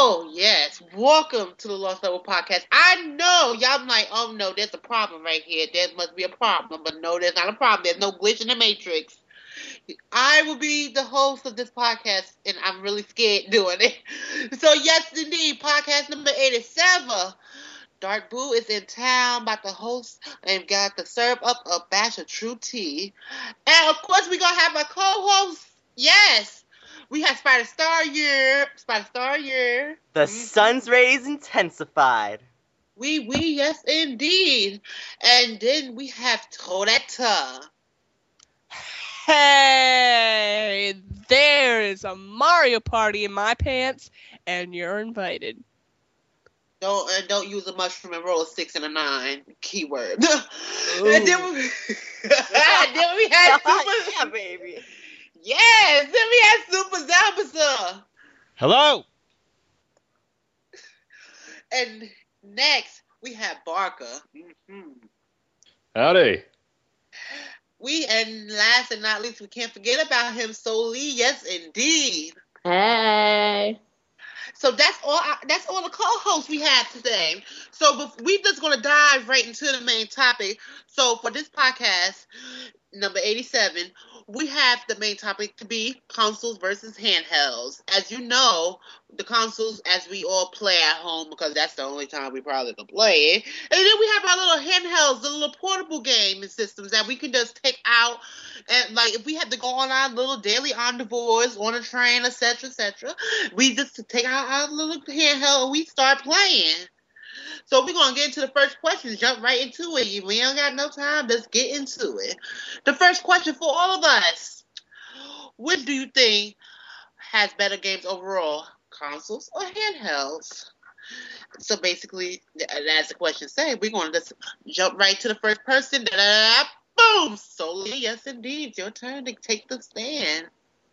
Oh, yes. Welcome to the Lost Level Podcast. I know y'all like, oh no, there's a problem right here. There must be a problem. But no, there's not a problem. There's no glitch in the Matrix. I will be the host of this podcast, and I'm really scared doing it. So, yes, indeed, podcast number 87. Dark Boo is in town, about to host, and got to serve up a batch of true tea. And, of course, we're going to have a co-host. Yes. We have Spider Star here. The sun's rays intensified. Yes, indeed. And then we have Toadetta. Hey, there is a Mario Party in my pants, and you're invited. Don't use a mushroom and roll a 6 and a 9 keyword. And then we had Super. Yeah, baby. Yes, then we had Super Zambasa. Hello. And next we have Barker. Mm-hmm. Howdy. And last and not least, we can't forget about him, Soli. Yes, indeed. Hey. So that's all the co-hosts we have today. So we just going to dive right into the main topic. So for this podcast, number 87, we have the main topic to be consoles versus handhelds. As you know, the consoles, as we all play at home, because that's the only time we probably can play it. And then we have our little handhelds, the little portable gaming systems that we can just take out. And like if we have to go on our little daily endeavors on a train, etc., we just take out our little handheld and we start playing. So we're going to get into the first question, jump right into it. We ain't got no time, let's get into it. The first question for all of us, what do you think has better games overall, consoles or handhelds? So basically, as the question says, we're going to just jump right to the first person. Boom! Soli, yes indeed, your turn to take the stand.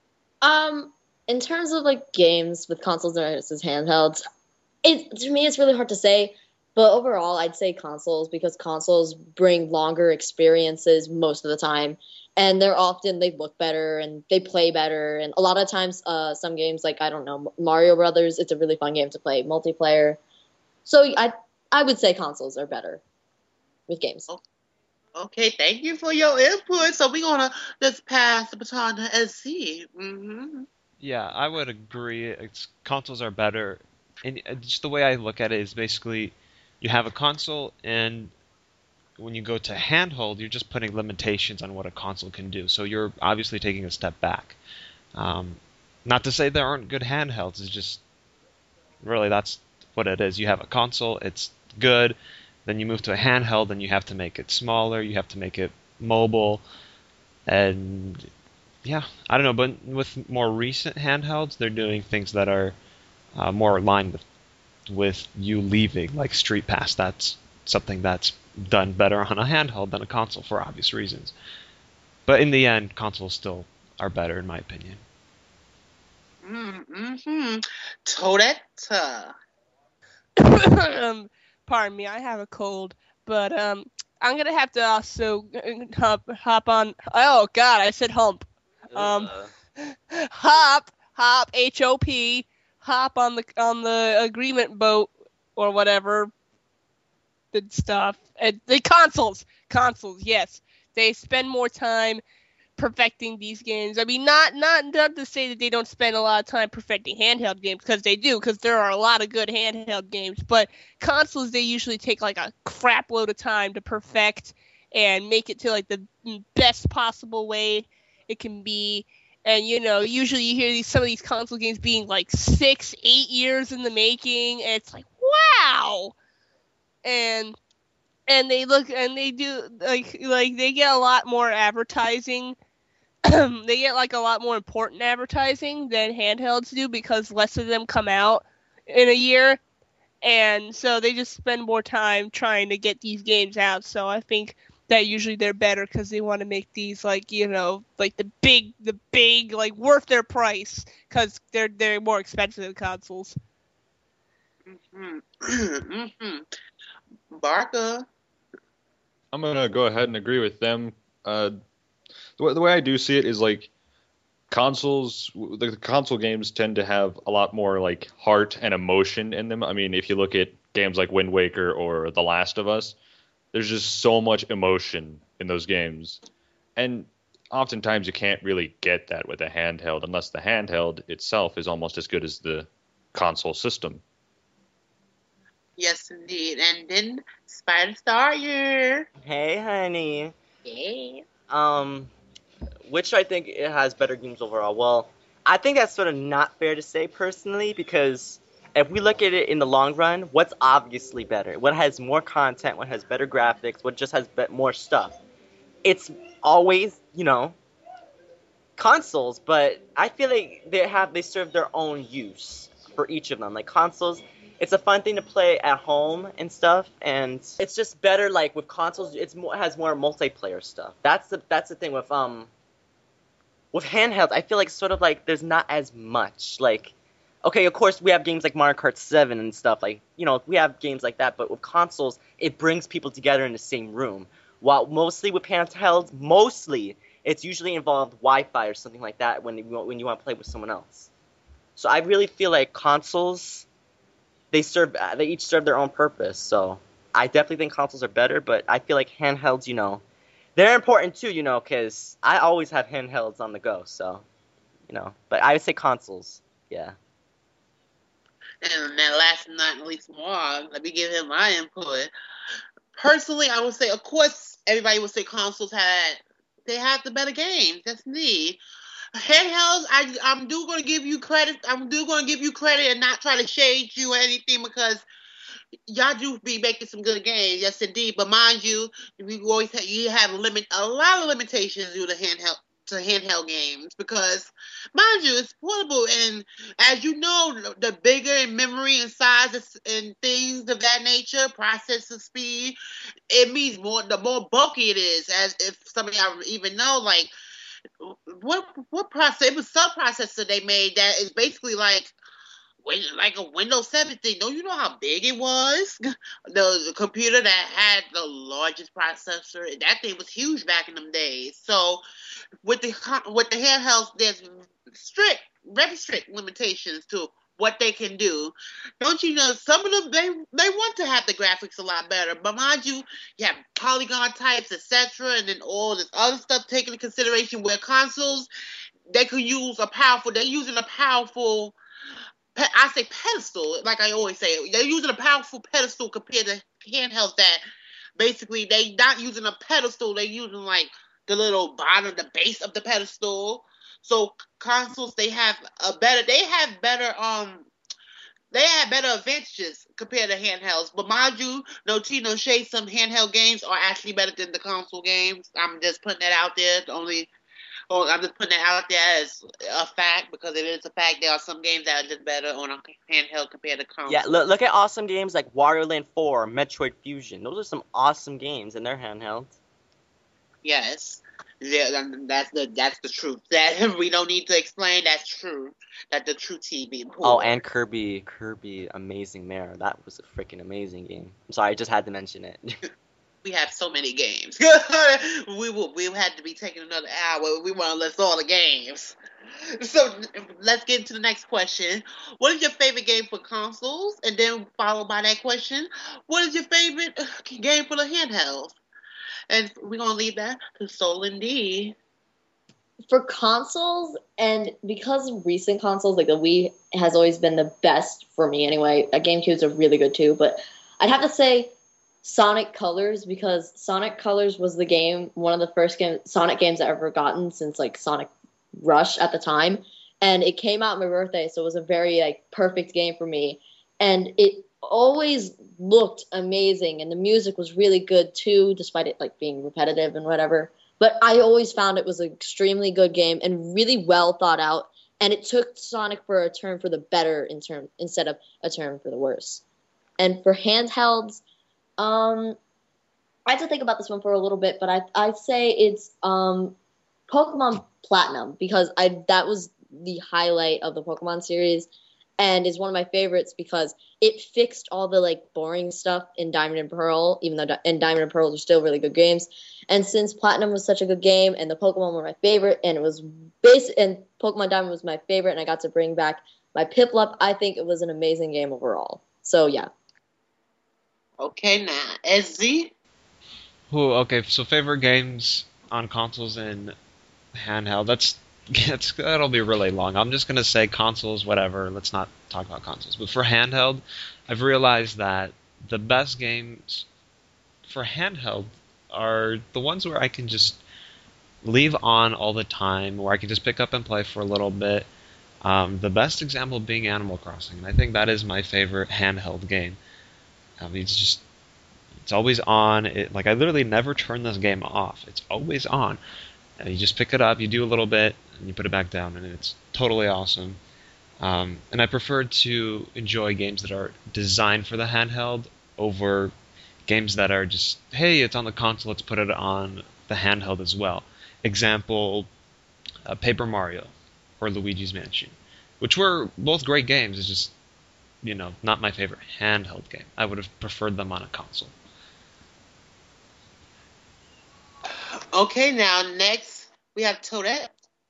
In terms of like games with consoles versus handhelds, to me it's really hard to say. But overall, I'd say consoles, because consoles bring longer experiences most of the time. And they look better and they play better. And a lot of times, some games, like, I don't know, Mario Brothers, it's a really fun game to play, multiplayer. So I would say consoles are better with games. Okay, thank you for your input. So we're going to just pass the baton to SC. Mm-hmm. Yeah, I would agree. Consoles are better. And just the way I look at it is basically you have a console, and when you go to handheld, you're just putting limitations on what a console can do. So you're obviously taking a step back. Not to say there aren't good handhelds. It's just really that's what it is. You have a console, it's good. Then you move to a handheld, and you have to make it smaller. You have to make it mobile. And yeah, I don't know. But with more recent handhelds, they're doing things that are more aligned with you leaving, like Street Pass. That's something that's done better on a handheld than a console for obvious reasons. But in the end, consoles still are better, in my opinion. Mm-hmm. Toadetta. Pardon me, I have a cold, but I'm gonna have to also hop on. Oh God, I said hump. Hop, HOP. Hop on the agreement boat or whatever and stuff. And the consoles, yes, they spend more time perfecting these games. I mean, not to say that they don't spend a lot of time perfecting handheld games, because they do, because there are a lot of good handheld games. But consoles, they usually take like a crap load of time to perfect and make it to like the best possible way it can be. And, you know, usually you hear some of these console games being like 6-8 years in the making, and it's like, wow! And they look, and they do, like they get a lot more advertising. They get like a lot more important advertising than handhelds do, because less of them come out in a year. And so they just spend more time trying to get these games out. So I think that usually they're better, because they want to make these, like, you know, like the big, like, worth their price, because they're more expensive than consoles. Mm-hmm. Mm-hmm. Barker. I'm going to go ahead and agree with them. The way I do see it is, like, the console games tend to have a lot more like heart and emotion in them. I mean, if you look at games like Wind Waker or The Last of Us, there's just so much emotion in those games. And oftentimes you can't really get that with a handheld unless the handheld itself is almost as good as the console system. Yes, indeed. And then Spider Star here. Hey, honey. Yeah. Which I think it has better games overall. Well, I think that's sort of not fair to say personally, because if we look at it in the long run, what's obviously better? What has more content? What has better graphics? What just has more stuff? It's always, consoles, but I feel like they serve their own use for each of them. Like consoles, it's a fun thing to play at home and stuff, and it's just better. Like with consoles, it has more multiplayer stuff. That's the thing with handhelds. I feel like sort of like there's not as much like. Okay, of course we have games like Mario Kart 7 and stuff like we have games like that, but with consoles, it brings people together in the same room. While mostly with handhelds, it's usually involved Wi-Fi or something like that when you want to play with someone else. So I really feel like consoles, they each serve their own purpose. So I definitely think consoles are better, but I feel like handhelds, they're important too, because I always have handhelds on the go. So, but I would say consoles, yeah. And then last but not least, Mark, let me give him my input. Personally, I would say, of course, everybody would say consoles they have the better games. That's me. Handhelds, I'm going to give you credit. I'm going to give you credit and not try to shade you or anything, because y'all do be making some good games. Yes, indeed. But mind you, you have a lot of limitations due to handheld games, because mind you, it's portable, and as you know, the bigger in memory and size and things of that nature, processor speed, it means the more bulky it is. As if some of y'all even know, like what processor, it was some processor they made that is basically like a Windows 7 thing. Don't you know how big it was? The computer that had the largest processor, that thing was huge back in them days. So with the handhelds, there's very strict limitations to what they can do. Don't you know, some of them, they want to have the graphics a lot better, but mind you, you have polygon types, etc., and then all this other stuff taken into consideration, where consoles, they're using a powerful, I say pedestal, like I always say, they're using a powerful pedestal compared to handhelds that basically they not using a pedestal, they're using like the little bottom, the base of the pedestal. So consoles, they have better advantages compared to handhelds. But mind you, no tea, no shade, some handheld games are actually better than the console games. I'm just putting that out there. I'm just putting that out there as a fact, because it is a fact. There are some games that are just better on a handheld compared to console. Yeah, look at awesome games like Wario Land 4, Metroid Fusion. Those are some awesome games, and they're handheld. Yes. Yeah, that's the truth. That we don't need to explain. That's true. That's the true TV. Oh, and Kirby, Amazing Mirror. That was a freaking amazing game. I'm sorry, I just had to mention it. We have so many games. we had to be taking another hour. We want to list all the games. So let's get into the next question. What is your favorite game for consoles? And then followed by that question, what is your favorite game for the handheld? And we're going to leave that to Soul and D. For consoles, and because recent consoles, like the Wii has always been the best for me anyway. GameCube's are really good too, but I'd have to say Sonic Colors, because Sonic Colors was one of the first Sonic games I've ever gotten since like Sonic Rush at the time. And it came out on my birthday, so it was a very perfect game for me. And it always looked amazing, and the music was really good too, despite it being repetitive and whatever. But I always found it was an extremely good game and really well thought out, and it took Sonic for a turn for the better instead of a turn for the worse. And for handhelds, I had to think about this one for a little bit, but I'd say it's Pokemon Platinum, because that was the highlight of the Pokemon series. and is one of my favorites because it fixed all the like boring stuff in Diamond and Pearl, even though in Diamond and Pearl are still really good games. And since Platinum was such a good game and the Pokemon were my favorite, and it was and Pokemon Diamond was my favorite, and I got to bring back my Piplup, I think it was an amazing game overall. So yeah. Okay, now SZ. Okay, so favorite games on consoles and handheld. That'll be really long. I'm just gonna say consoles, whatever. Let's not talk about consoles. But for handheld, I've realized that the best games for handheld are the ones where I can just leave on all the time, where I can just pick up and play for a little bit. The best example being Animal Crossing, and I think that is my favorite handheld game. It's always on. I literally never turn this game off. It's always on. And you just pick it up, you do a little bit, and you put it back down, and it's totally awesome. And I prefer to enjoy games that are designed for the handheld over games that are just, hey, it's on the console, let's put it on the handheld as well. Example, Paper Mario or Luigi's Mansion, which were both great games. It's just, not my favorite handheld game. I would have preferred them on a console. Okay, now next we have Toadette.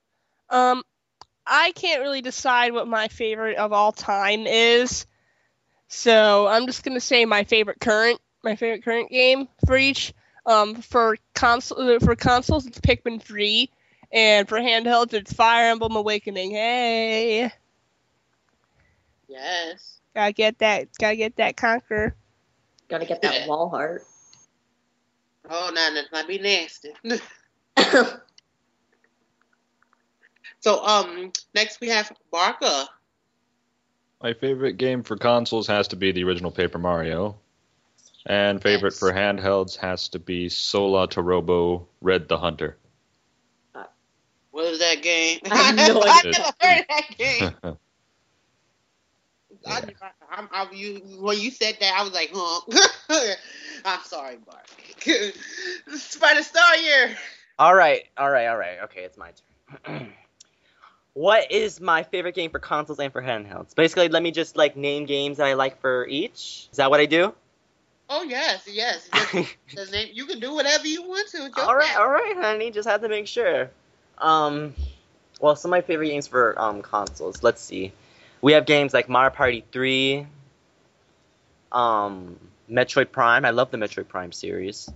I can't really decide what my favorite of all time is, so I'm just gonna say my favorite current game for each. For consoles, it's Pikmin 3, and for handhelds, it's Fire Emblem Awakening. Hey, Yes. gotta get that Conquer. Gotta get that wall heart. Oh, now that might be nasty. So, next we have Barker. My favorite game for consoles has to be the original Paper Mario. And favorite for handhelds has to be Sola Torobo Red the Hunter. What is that game? I have no I idea. never heard of that game. When you said that, I was like, huh. I'm sorry, Bart. Spider Star here. All right. Okay, it's my turn. What is my favorite game for consoles and for handhelds? Basically, let me just name games that I like for each. Is that what I do? Oh yes. You can do whatever you want to. All right, honey. Just had to make sure. Well, some of my favorite games for consoles. Let's see. We have games like Mario Party 3, Metroid Prime. I love the Metroid Prime series.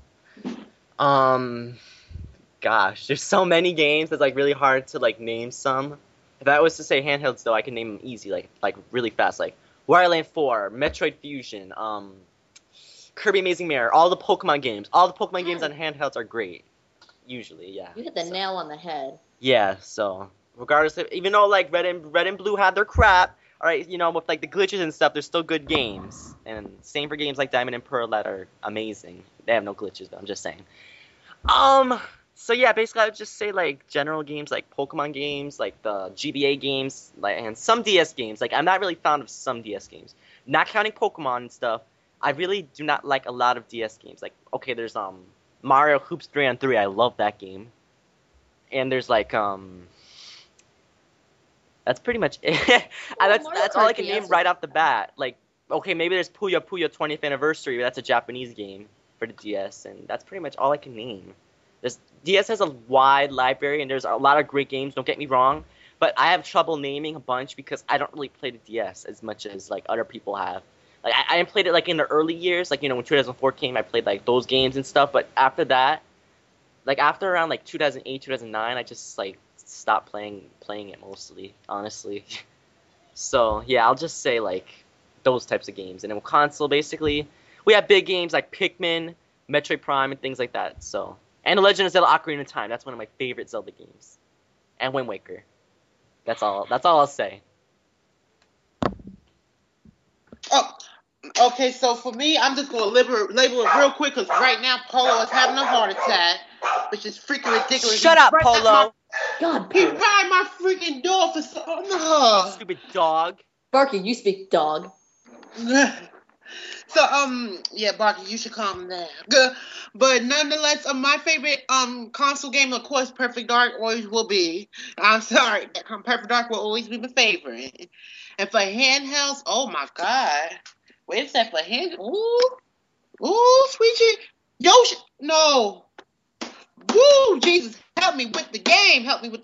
Gosh, there's so many games that's really hard to name some. If I was to say handhelds though, I can name them easy, like really fast, like Wario Land 4, Metroid Fusion, Kirby Amazing Mirror, all the Pokemon games. All the Pokemon games on handhelds are great. Usually, yeah. You hit the nail on the head. Yeah, so regardless of, even though Red and Blue had their crap, alright, with the glitches and stuff, they're still good games. And same for games like Diamond and Pearl that are amazing. They have no glitches though, I'm just saying. So yeah, basically I would just say general games like Pokemon games, like the GBA games, and some DS games. I'm not really fond of some DS games. Not counting Pokemon and stuff, I really do not like a lot of DS games. Okay, there's Mario Hoops 3-on-3, I love that game. And there's that's pretty much it. That's all I can name right off the bat. Okay, maybe there's Puyo Puyo 20th Anniversary, but that's a Japanese game for the DS, and that's pretty much all I can name. DS has a wide library, and there's a lot of great games, don't get me wrong, but I have trouble naming a bunch because I don't really play the DS as much as other people have. I played it in the early years, when 2004 came, I played those games and stuff, but after that, after around 2008, 2009, I just stopped playing it mostly, honestly. So yeah, I'll just say those types of games. And then with console, basically, we have big games like Pikmin, Metroid Prime, and things like that. So, and The Legend of Zelda: Ocarina of Time. That's one of my favorite Zelda games. And Wind Waker. That's all I'll say. Oh, okay. So for me, I'm just gonna label it real quick because right now Polo is having a heart attack, which is freaking ridiculous. Shut up, Polo. God, He Polo. rang my freaking door for so. Stupid dog. Barky, you speak dog. So So yeah, Barky, you should calm down. But nonetheless, my favorite console game, of course, Perfect Dark always will be. I'm sorry, Perfect Dark will always be my favorite. And for handhelds, oh my god, wait a second, for hand, ooh, sweet Yoshi, no, woo, Jesus, help me with the game,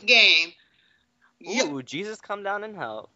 Ooh, Jesus, come down and help.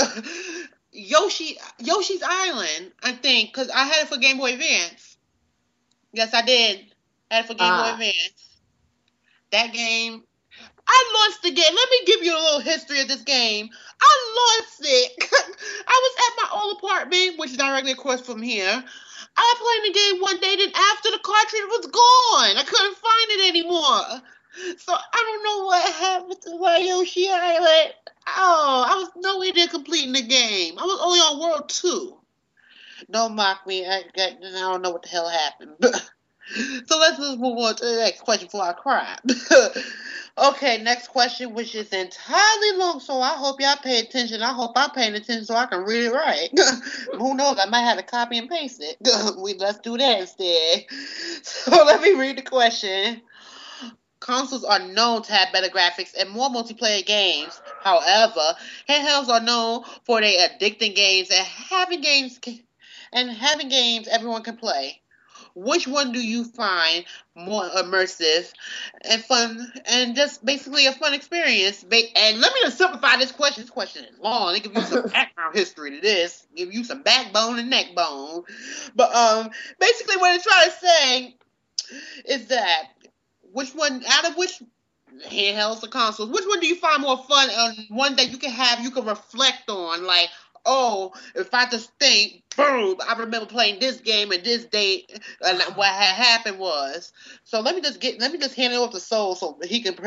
Yoshi's Island, I think, because I had it for Game Boy Advance. Yes, I did. Had it for Game Boy Advance. That game, I lost the game. Let me give you a little history of this game. I lost it. I was at my old apartment, which is directly across from here. I played the game one day, then after the cartridge was gone, I couldn't find it anymore. So I don't know what happened to my Yoshi Island. Oh, I was nowhere near completing the game. I was only on World 2. Don't mock me. I don't know what the hell happened. So let's just move on to the next question before I cry. Okay, next question, which is entirely long, so I hope y'all pay attention. I hope I'm paying attention so I can read it right. Who knows? I might have to copy and paste it. Let's do that instead. So let me read the question. Consoles are known to have better graphics and more multiplayer games. However, handhelds are known for their addicting games and having games everyone can play. Which one do you find more immersive and fun, and just basically a fun experience? And let me just simplify this question. This question is long. It gives you some background history to this, give you some backbone and neck bone. But basically, what it's trying to say is that which handhelds or consoles, which one do you find more fun, and one that you can reflect on, like, oh, if I just think, boom, I remember playing this game at this date, and what had happened was. So let me just hand it over to Soul so he can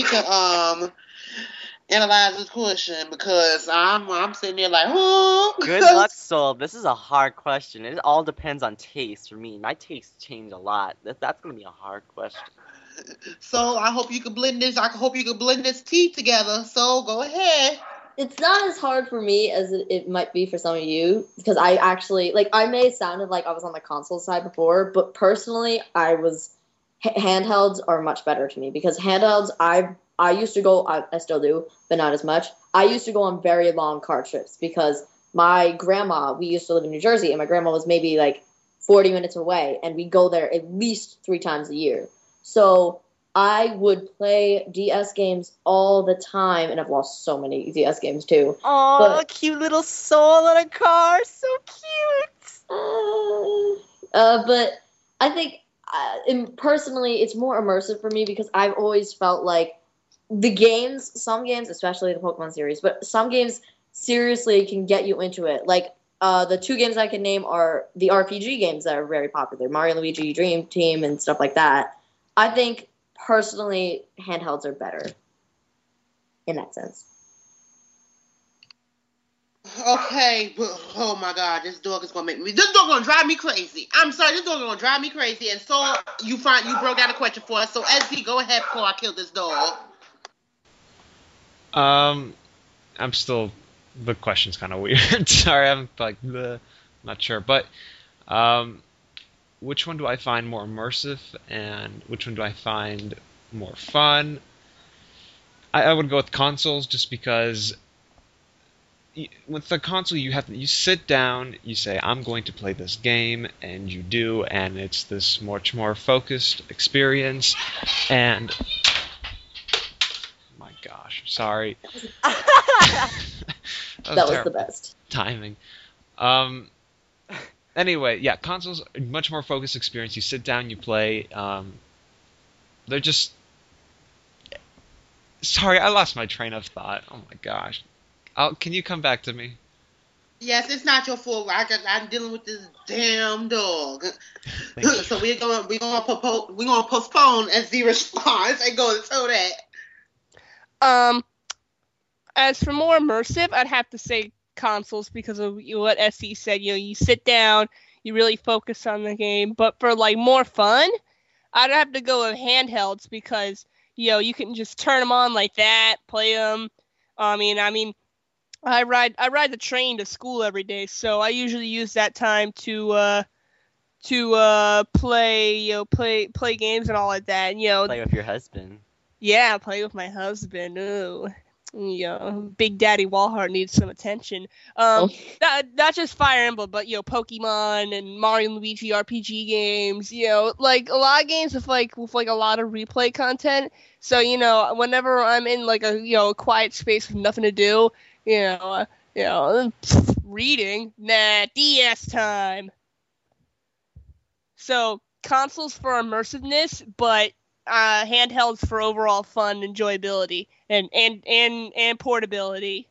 analyze this question, because I'm sitting there like, oh. Good luck, Soul. This is a hard question. It all depends on taste for me. My tastes change a lot. That's gonna be a hard question. So I hope you can blend this. I hope you can blend this tea together. So go ahead. It's not as hard for me as it might be for some of you, because I actually, I may have sounded like I was on the console side before, but personally, handhelds are much better to me, because handhelds, I used to go, I still do, but not as much. I used to go on very long car trips, because my grandma, we used to live in New Jersey, and my grandma was maybe 40 minutes away, and we'd go there at least 3 times a year. So I would play DS games all the time, and I've lost so many DS games too. Oh, a cute little Soul in a car, so cute. But I think, personally, it's more immersive for me, because I've always felt like some games, especially the Pokemon series, but some games seriously can get you into it. The 2 games I can name are the RPG games that are very popular, Mario & Luigi Dream Team and stuff like that. I think, personally, handhelds are better in that sense. Okay, oh my God, this dog is gonna drive me crazy. I'm sorry, this dog is gonna drive me crazy. And so you broke down a question for us. So SD, go ahead before I kill this dog. The question's kind of weird. Sorry, I'm not sure, but which one do I find more immersive, and which one do I find more fun? I would go with consoles, just because with the console you sit down, you say, I'm going to play this game, and you do, and it's this much more focused experience. And my gosh, sorry. That was the best timing. Anyway, yeah, consoles are much more focused experience. You sit down, you play. They're just... Sorry, I lost my train of thought. Oh my gosh. Can you come back to me? Yes, it's not your fault. I'm dealing with this damn dog. So we're gonna postpone as the response and go and tell that. As for more immersive, I'd have to say consoles, because of what SC said. You sit down, you really focus on the game. But for more fun, I'd have to go with handhelds, because you can just turn them on like that, play them. I mean, I ride the train to school every day, so I usually use that time to to play games and all like that. Play with your husband. Yeah, play with my husband. Ooh. Big Daddy Walhart needs some attention. Not just Fire Emblem, but Pokemon and Mario and Luigi RPG games. Like a lot of games with like a lot of replay content. So whenever I'm in like a quiet space with nothing to do, reading, DS time. So consoles for immersiveness, but handhelds for overall fun, enjoyability, and portability.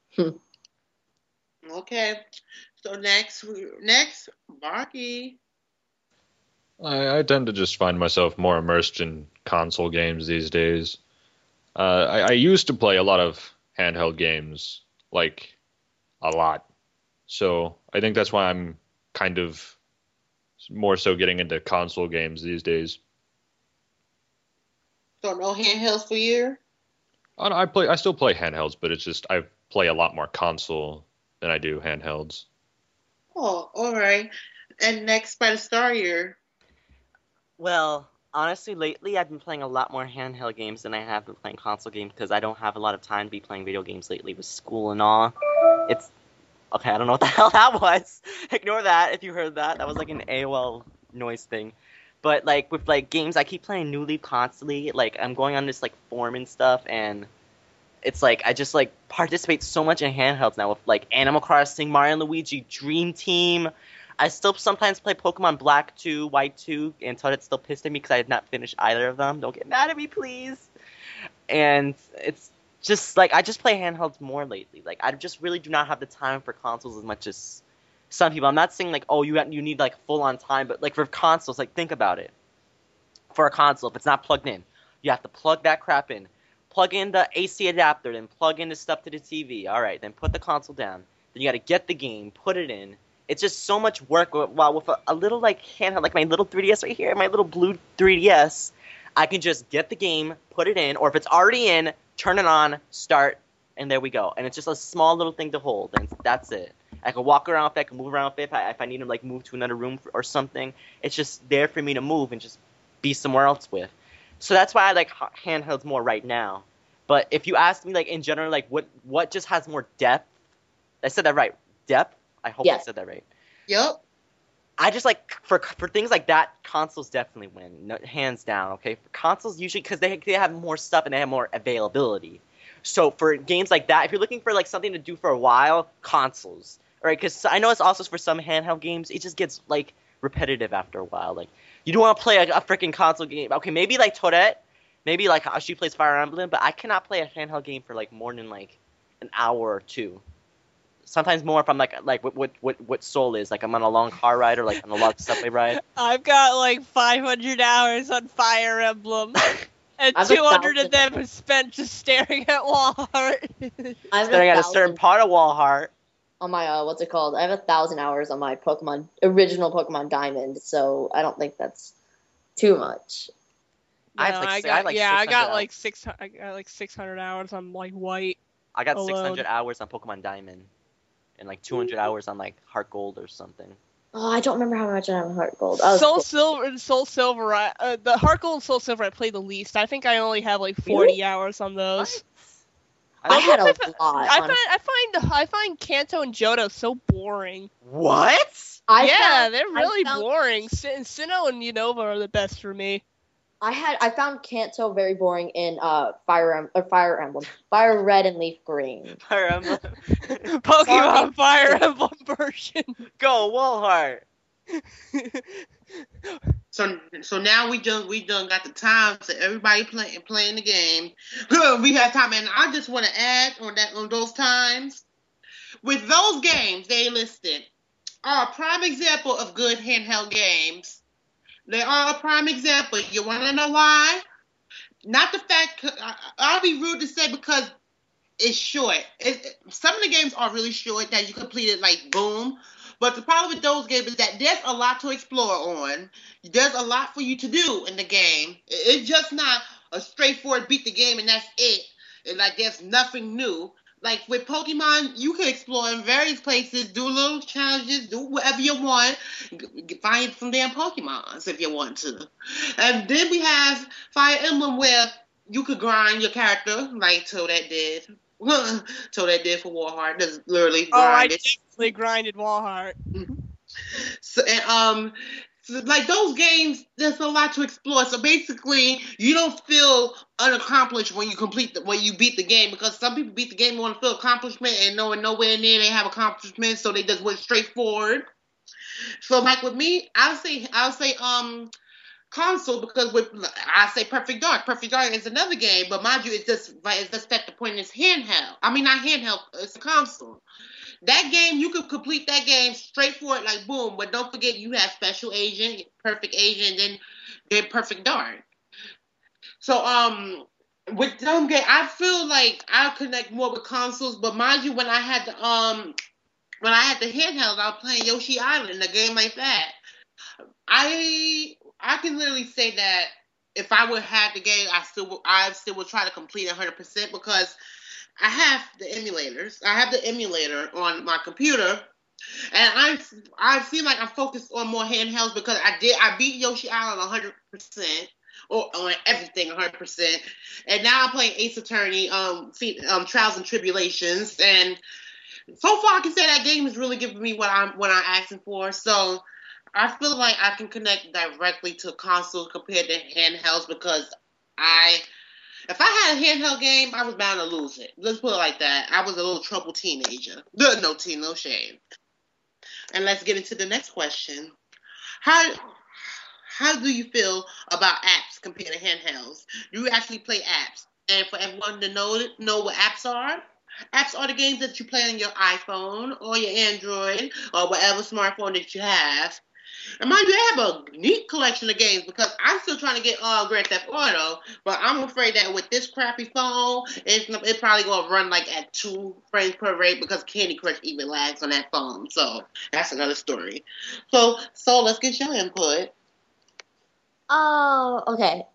Okay. So next, Marky. I tend to just find myself more immersed in console games these days. I used to play a lot of handheld games, like a lot. So I think that's why I'm kind of more so getting into console games these days. So no handhelds for you? I still play handhelds, but it's just I play a lot more console than I do handhelds. Oh, all right. And next, by the Star Year. Well, honestly, lately I've been playing a lot more handheld games than I have been playing console games because I don't have a lot of time to be playing video games lately with school and all. It's okay. I don't know what the hell that was. Ignore that if you heard that. That was like an AOL noise thing. But like with like games, I keep playing New Leaf constantly. Like I'm going on this like forum and stuff, and it's like I just like participate so much in handhelds now with like Animal Crossing, Mario and Luigi, Dream Team. I still sometimes play Pokemon Black 2, White 2, and Toadette still pissed at me because I had not finished either of them. Don't get mad at me, please. And it's just like I just play handhelds more lately. Like I just really do not have the time for consoles as much as some people. I'm not saying like, oh, you need like full on time, but like for consoles, like think about it. For a console, if it's not plugged in, you have to plug that crap in. Plug in the AC adapter, then plug in the stuff to the TV. All right, then put the console down. Then you got to get the game, put it in. It's just so much work. While with a little like handheld, like my little 3DS right here, my little blue 3DS, I can just get the game, put it in, or if it's already in, turn it on, start, and there we go. And it's just a small little thing to hold, and that's it. I can walk around with it, I can move around with it if I need to like move to another room or something. It's just there for me to move and just be somewhere else with. So that's why I like handhelds more right now. But if you ask me like in general, like what just has more depth? I said that right. Depth? I hope I said that right. Yep. I just like for things like that, consoles definitely win, no, hands down. Okay, for consoles usually because they have more stuff and they have more availability. So for games like that, if you're looking for like something to do for a while, consoles, right? Because I know it's also for some handheld games, it just gets like repetitive after a while. Like you don't want to play a freaking console game. Okay, maybe like Toadette, maybe like she plays Fire Emblem, but I cannot play a handheld game for like more than like an hour or two. Sometimes more if I'm like what Soul is. Like I'm on a long car ride or like on a long subway ride. I've got like 500 hours on Fire Emblem. And 200 of them are spent just staring at Walhart. Staring at a certain part of Walhart. On my, what's it called? I have 1,000 hours on my original Pokemon Diamond, so I don't think that's too much. I got like 600 hours on like White. I got alone. 600 hours on Pokemon Diamond. And like 200 hours on like Heart Gold or something. Oh, I don't remember how much I have on Heart Gold. Soul Silver and Soul Silver. The Heart Gold and Soul Silver I play the least. I think I only have like 40 hours on those. I had a lot. I find Kanto and Johto so boring. What? They're really boring. Sinnoh and Unova are the best for me. I found Kanto very boring in Fire Emblem, Fire Red and Leaf Green. Fire Emblem. Pokemon Fire Emblem version. Go Walhart. So now we done got the time, so everybody playing the game. We have time, and I just want to add on those times. With those games they listed are a prime example of good handheld games. They are a prime example. You want to know why? Not the fact, I'll be rude to say because it's short. Some of the games are really short that you complete it like boom. But the problem with those games is that there's a lot to explore on. There's a lot for you to do in the game. It's just not a straightforward beat the game and that's it. And like there's nothing new. like with Pokemon, you can explore in various places, do little challenges, do whatever you want, find some damn Pokemons if you want to. And then we have Fire Emblem where you could grind your character like Toadette did. Toadette did for Warheart. That's literally I grinded. definitely grinded Walhart. So, and so, like those games, there's a lot to explore. So basically, you don't feel unaccomplished when you beat the game, because some people beat the game and want to feel accomplishment and knowing nowhere near they have accomplishment, so they just went straight forward. So like with me, I'll say console, because I say Perfect Dark. Perfect Dark is another game, but mind you, it's just at the point it's handheld. I mean not handheld, it's a console. That game, you could complete that game straightforward, like boom. But don't forget, you have Special Agent, Perfect Agent, and then Perfect Dark. So with them game, I feel like I connect more with consoles. But mind you, when I had the handheld, I was playing Yoshi Island, a game like that. I can literally say that if I would have the game, I still would try to complete 100%, because I have the emulators. I have the emulator on my computer, and I feel like I'm focused on more handhelds, because I beat Yoshi Island 100%, or on everything 100%, and now I'm playing Ace Attorney, Trials and Tribulations, and so far I can say that game is really giving me what I'm asking for. So I feel like I can connect directly to consoles compared to handhelds, because if I had a handheld game, I was bound to lose it. Let's put it like that. I was a little troubled teenager. No shame. And let's get into the next question. How do you feel about apps compared to handhelds? Do you actually play apps? And for everyone to know what apps are the games that you play on your iPhone or your Android or whatever smartphone that you have. And mind you, I have a neat collection of games, because I'm still trying to get Grand Theft Auto, but I'm afraid that with this crappy phone, it's probably going to run like at 2 frames per rate, because Candy Crush even lags on that phone. So that's another story. So let's get your input. Okay.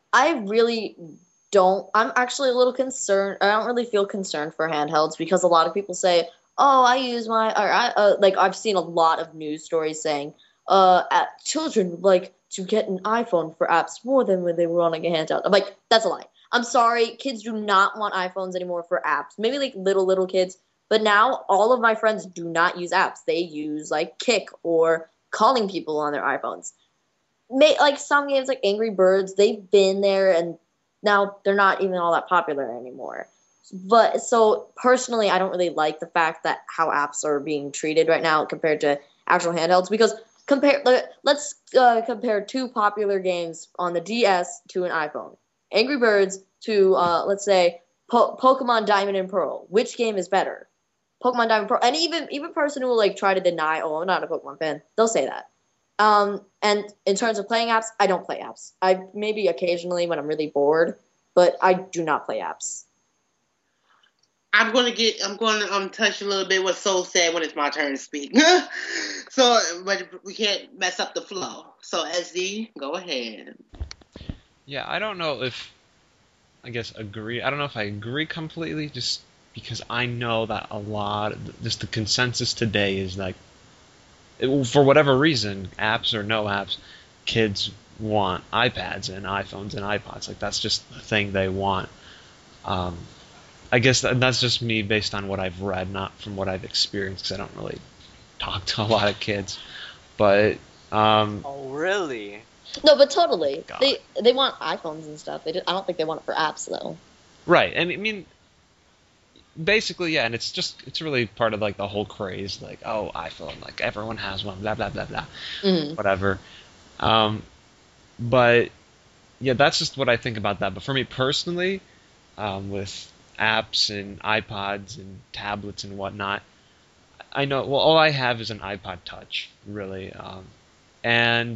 I'm actually a little concerned. I don't really feel concerned for handhelds, because a lot of people say, oh, I've seen a lot of news stories saying, children would like to get an iPhone for apps more than when they were on like a handheld. I'm like, that's a lie. I'm sorry, kids do not want iPhones anymore for apps. Maybe like little kids, but now all of my friends do not use apps. They use like Kik or calling people on their iPhones. Like some games like Angry Birds, they've been there and now they're not even all that popular anymore. But so personally, I don't really like the fact that how apps are being treated right now compared to actual handhelds, because let's compare 2 popular games on the DS to an iPhone. Angry Birds to, let's say, Pokemon Diamond and Pearl. Which game is better? Pokemon Diamond and Pearl. And even person who will like try to deny, oh, I'm not a Pokemon fan, they'll say that. And in terms of playing apps, I don't play apps. I maybe occasionally when I'm really bored, but I do not play apps. I'm going to touch a little bit what Soul said when it's my turn to speak. But we can't mess up the flow. So SD, go ahead. Yeah, I don't know if I don't know if I agree completely, just because I know that just the consensus today is like, for whatever reason, apps or no apps, kids want iPads and iPhones and iPods. Like, that's just the thing they want. I guess that's just me based on what I've read, not from what I've experienced, because I don't really talk to a lot of kids. But Oh, really? No, but totally. God. They want iPhones and stuff. I don't think they want it for apps though. Right, and I mean, basically, yeah, and it's really part of like the whole craze, like, oh, iPhone, like everyone has one, blah blah blah blah, whatever. But yeah, that's just what I think about that. But for me personally, with apps and iPods and tablets and whatnot, I know, well, all I have is an iPod Touch, really, and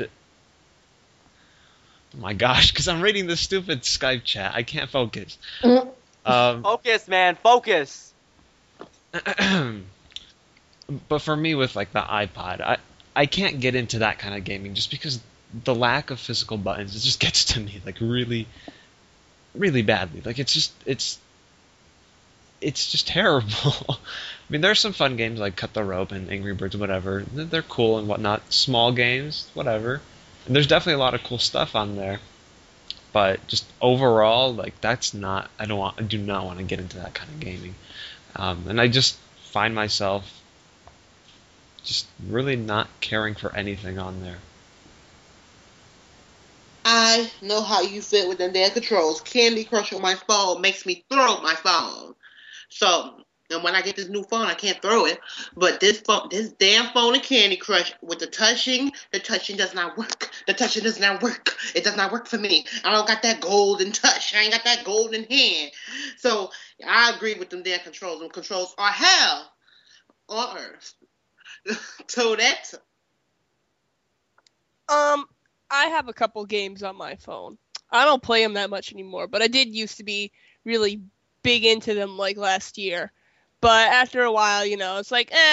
oh my gosh, because I'm reading this stupid Skype chat, I can't focus. Focus, man, focus. But for me, with like the iPod, I can't get into that kind of gaming just because the lack of physical buttons, it just gets to me like really, really badly. Like it's it's just terrible. I mean, there's some fun games like Cut the Rope and Angry Birds, whatever. They're cool and whatnot. Small games, whatever. And there's definitely a lot of cool stuff on there. But just overall, like that's not. I do not want to get into that kind of gaming. And I just find myself just really not caring for anything on there. I know how you feel with them damn controls. Candy Crush on my phone makes me throw my phone. So, and when I get this new phone, I can't throw it. But this damn phone and Candy Crush with the touching does not work. The touching does not work. It does not work for me. I don't got that golden touch. I ain't got that golden hand. So, I agree with them damn controls. Them controls are hell on earth. So that's... I have a couple games on my phone. I don't play them that much anymore, but I did used to be really big into them like last year. But after a while, you know, it's like, I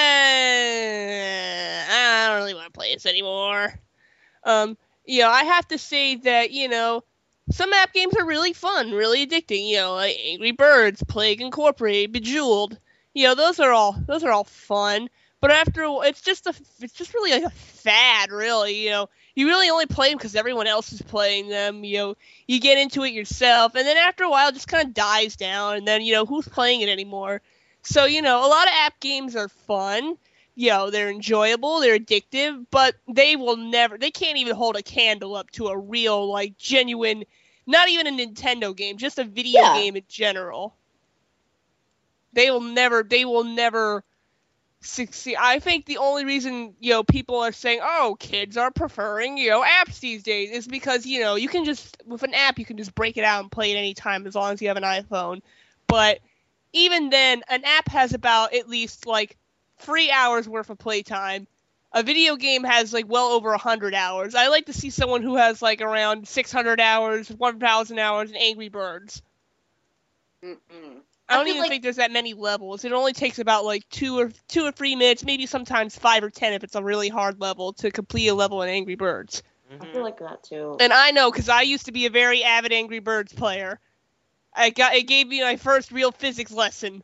don't really want to play this anymore. You know, I have to say that, you know, some app games are really fun, really addicting. You know, like Angry Birds, Plague Incorporated, Bejeweled. You know, those are all fun. But after a while, it's just really like a fad, really. You know, you really only play them because everyone else is playing them. You know, you get into it yourself, and then after a while, it just kind of dies down. And then, you know, who's playing it anymore? So, you know, a lot of app games are fun. You know, they're enjoyable, they're addictive, but they can't even hold a candle up to a real, like, genuine, not even a Nintendo game, just a video game in general. They will never succeed. I think the only reason, you know, people are saying, oh, kids are preferring, you know, apps these days is because, you know, you can just, with an app, you can just break it out and play it anytime as long as you have an iPhone. But even then, an app has about at least, like, 3 hours worth of playtime. A video game has, like, well over 100 hours. I like to see someone who has, like, around 600 hours, 1,000 hours in Angry Birds. I don't even think there's that many levels. It only takes about like 2 or 3 minutes, maybe sometimes 5 or 10 if it's a really hard level to complete a level in Angry Birds. I feel like that too. And I know because I used to be a very avid Angry Birds player. It gave me my first real physics lesson.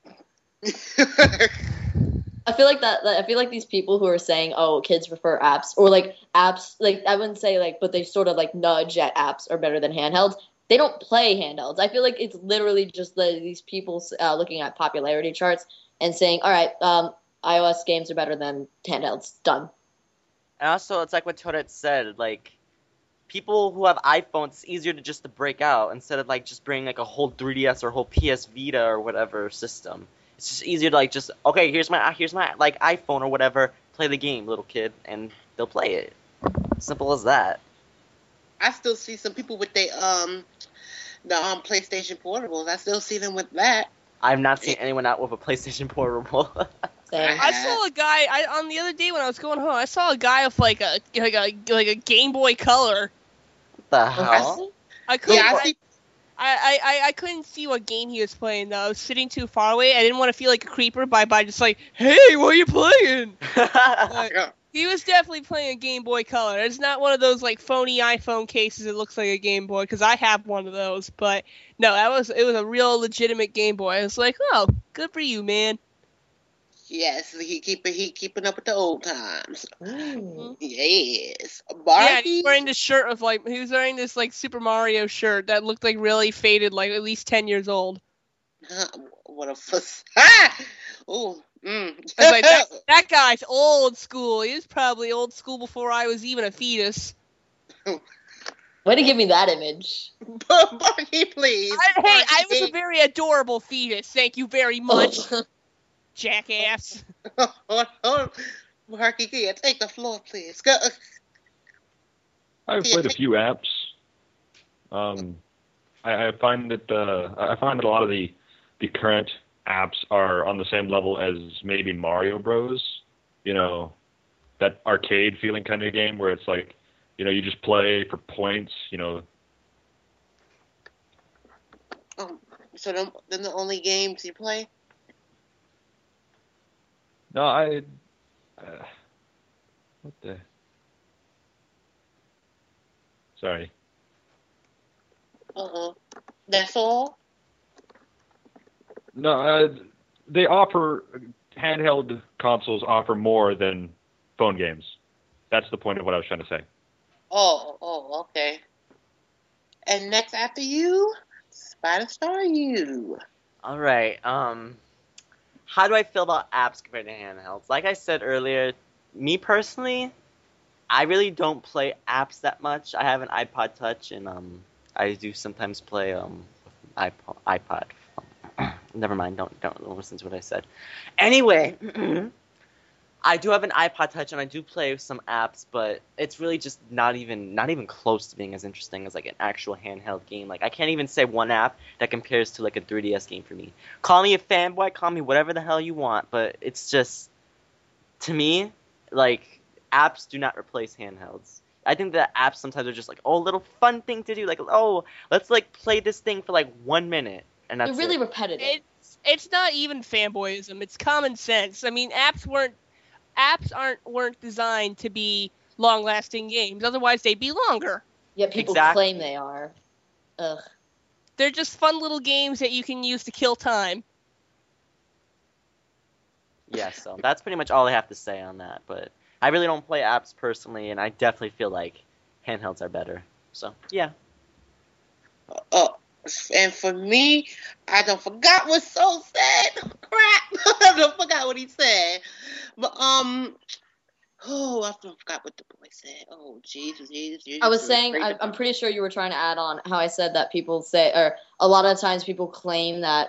I feel like I feel like these people who are saying, "Oh, kids prefer apps," or like apps, like I wouldn't say like, but they sort of like nudge at apps are better than handhelds. They don't play handhelds. I feel like it's literally just these people looking at popularity charts and saying, all right, iOS games are better than handhelds. Done. And also, it's like what Toadette said, like, people who have iPhones, it's easier to just to break out instead of, like, just bringing, like, a whole 3DS or a whole PS Vita or whatever system. It's just easier to, like, just, okay, here's my like, iPhone or whatever, play the game, little kid, and they'll play it. Simple as that. I still see some people with the PlayStation Portables. I still see them with that. I've not seen anyone out with a PlayStation Portable. I saw a guy on the other day when I was going home. I saw a guy with like a Game Boy Color. What the hell? I couldn't see what game he was playing though. I was sitting too far away. I didn't want to feel like a creeper by just like, hey, what are you playing? He was definitely playing a Game Boy Color. It's not one of those like phony iPhone cases that looks like a Game Boy, because I have one of those. But no, it was a real legitimate Game Boy. I was like, oh, good for you, man. Yes, he keeping up with the old times. Mm. Yes, Yeah, he was wearing this shirt of like he was wearing this like Super Mario shirt that looked like really faded, like at least 10 years old. What a fuss! Oh. I was like, that guy's old school. He was probably old school before I was even a fetus. Way to give me that image. Barky, please. I was a very adorable fetus. Thank you very much, jackass. Barky, take the floor, please. Go. I've played a few apps. I find that a lot of the current apps are on the same level as maybe Mario Bros. You know, that arcade feeling kind of game where it's like, you know, you just play for points, you know. Oh, so then the only games you play? No, what the? Sorry. That's all? No, they offer handheld consoles offer more than phone games. That's the point of what I was trying to say. Oh, okay. And next after you, Spider Star, you. All right. How do I feel about apps compared to handhelds? Like I said earlier, me personally, I really don't play apps that much. I have an iPod Touch, and I do sometimes play iPod. Never mind. Don't listen to what I said. Anyway, I do have an iPod Touch, and I do play some apps, but it's really just not even close to being as interesting as like an actual handheld game. Like I can't even say one app that compares to like a 3DS game for me. Call me a fanboy, call me whatever the hell you want, but it's just, to me, like, apps do not replace handhelds. I think that apps sometimes are just like, oh, a little fun thing to do, like, oh, let's like play this thing for like 1 minute, and that's They're really it. repetitive. It's not even fanboyism. It's common sense. I mean, apps weren't designed to be long-lasting games. Otherwise, they'd be longer. Yet people Exactly. claim they are. Ugh. They're just fun little games that you can use to kill time. Yeah, so that's pretty much all I have to say on that. But I really don't play apps personally, and I definitely feel like handhelds are better. So yeah. Oh, and for me, I don't forgot what Soul said. Crap, I don't forgot what he said. But I don't forgot what the boy said. Oh, Jesus. I was saying, I'm pretty sure you were trying to add on how I said that people say, or a lot of times people claim that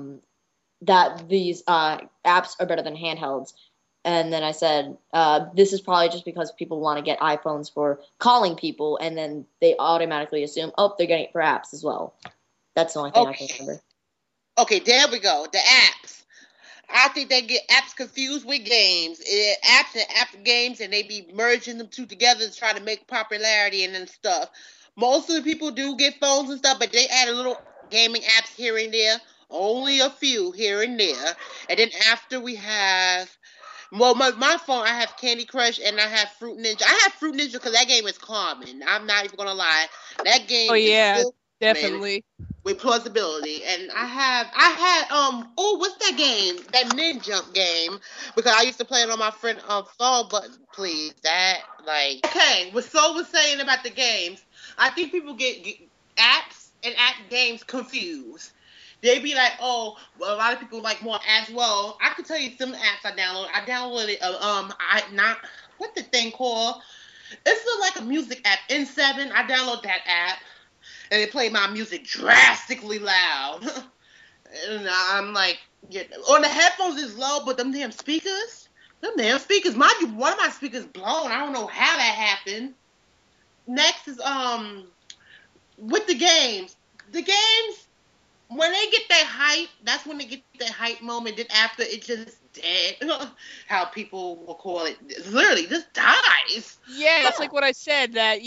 that these apps are better than handhelds. And then I said, this is probably just because people want to get iPhones for calling people, and then they automatically assume, oh, they're getting it for apps as well. That's the only thing I can remember. Okay, there we go. The apps. I think they get apps confused with games. Apps and app games, and they be merging them two together to try to make popularity and then stuff. Most of the people do get phones and stuff, but they add a little gaming apps here and there. Only a few here and there. And then after we have... Well, my phone, I have Candy Crush and I have Fruit Ninja. I have Fruit Ninja because that game is common. I'm not even going to lie. That game is still Definitely. with plausibility. And I had what's that game? That Ninja game, because I used to play it on my friend phone. But please, that like okay, what Soul was saying about the games, I think people get apps and app games confused. They be like, oh, well, a lot of people like more apps. Well, I could tell you some apps I downloaded. I downloaded what the thing called? It's like a music app, N7. I downloaded that app, and it played my music drastically loud. And I'm like, on the headphones is low, but them damn speakers, mind you, one of my speakers blown. I don't know how that happened. Next is with the games. The games, when they get that hype, that's when they get that hype moment. Then after, it just dead. How people will call it. It literally just dies. Yeah, it's like what I said, that,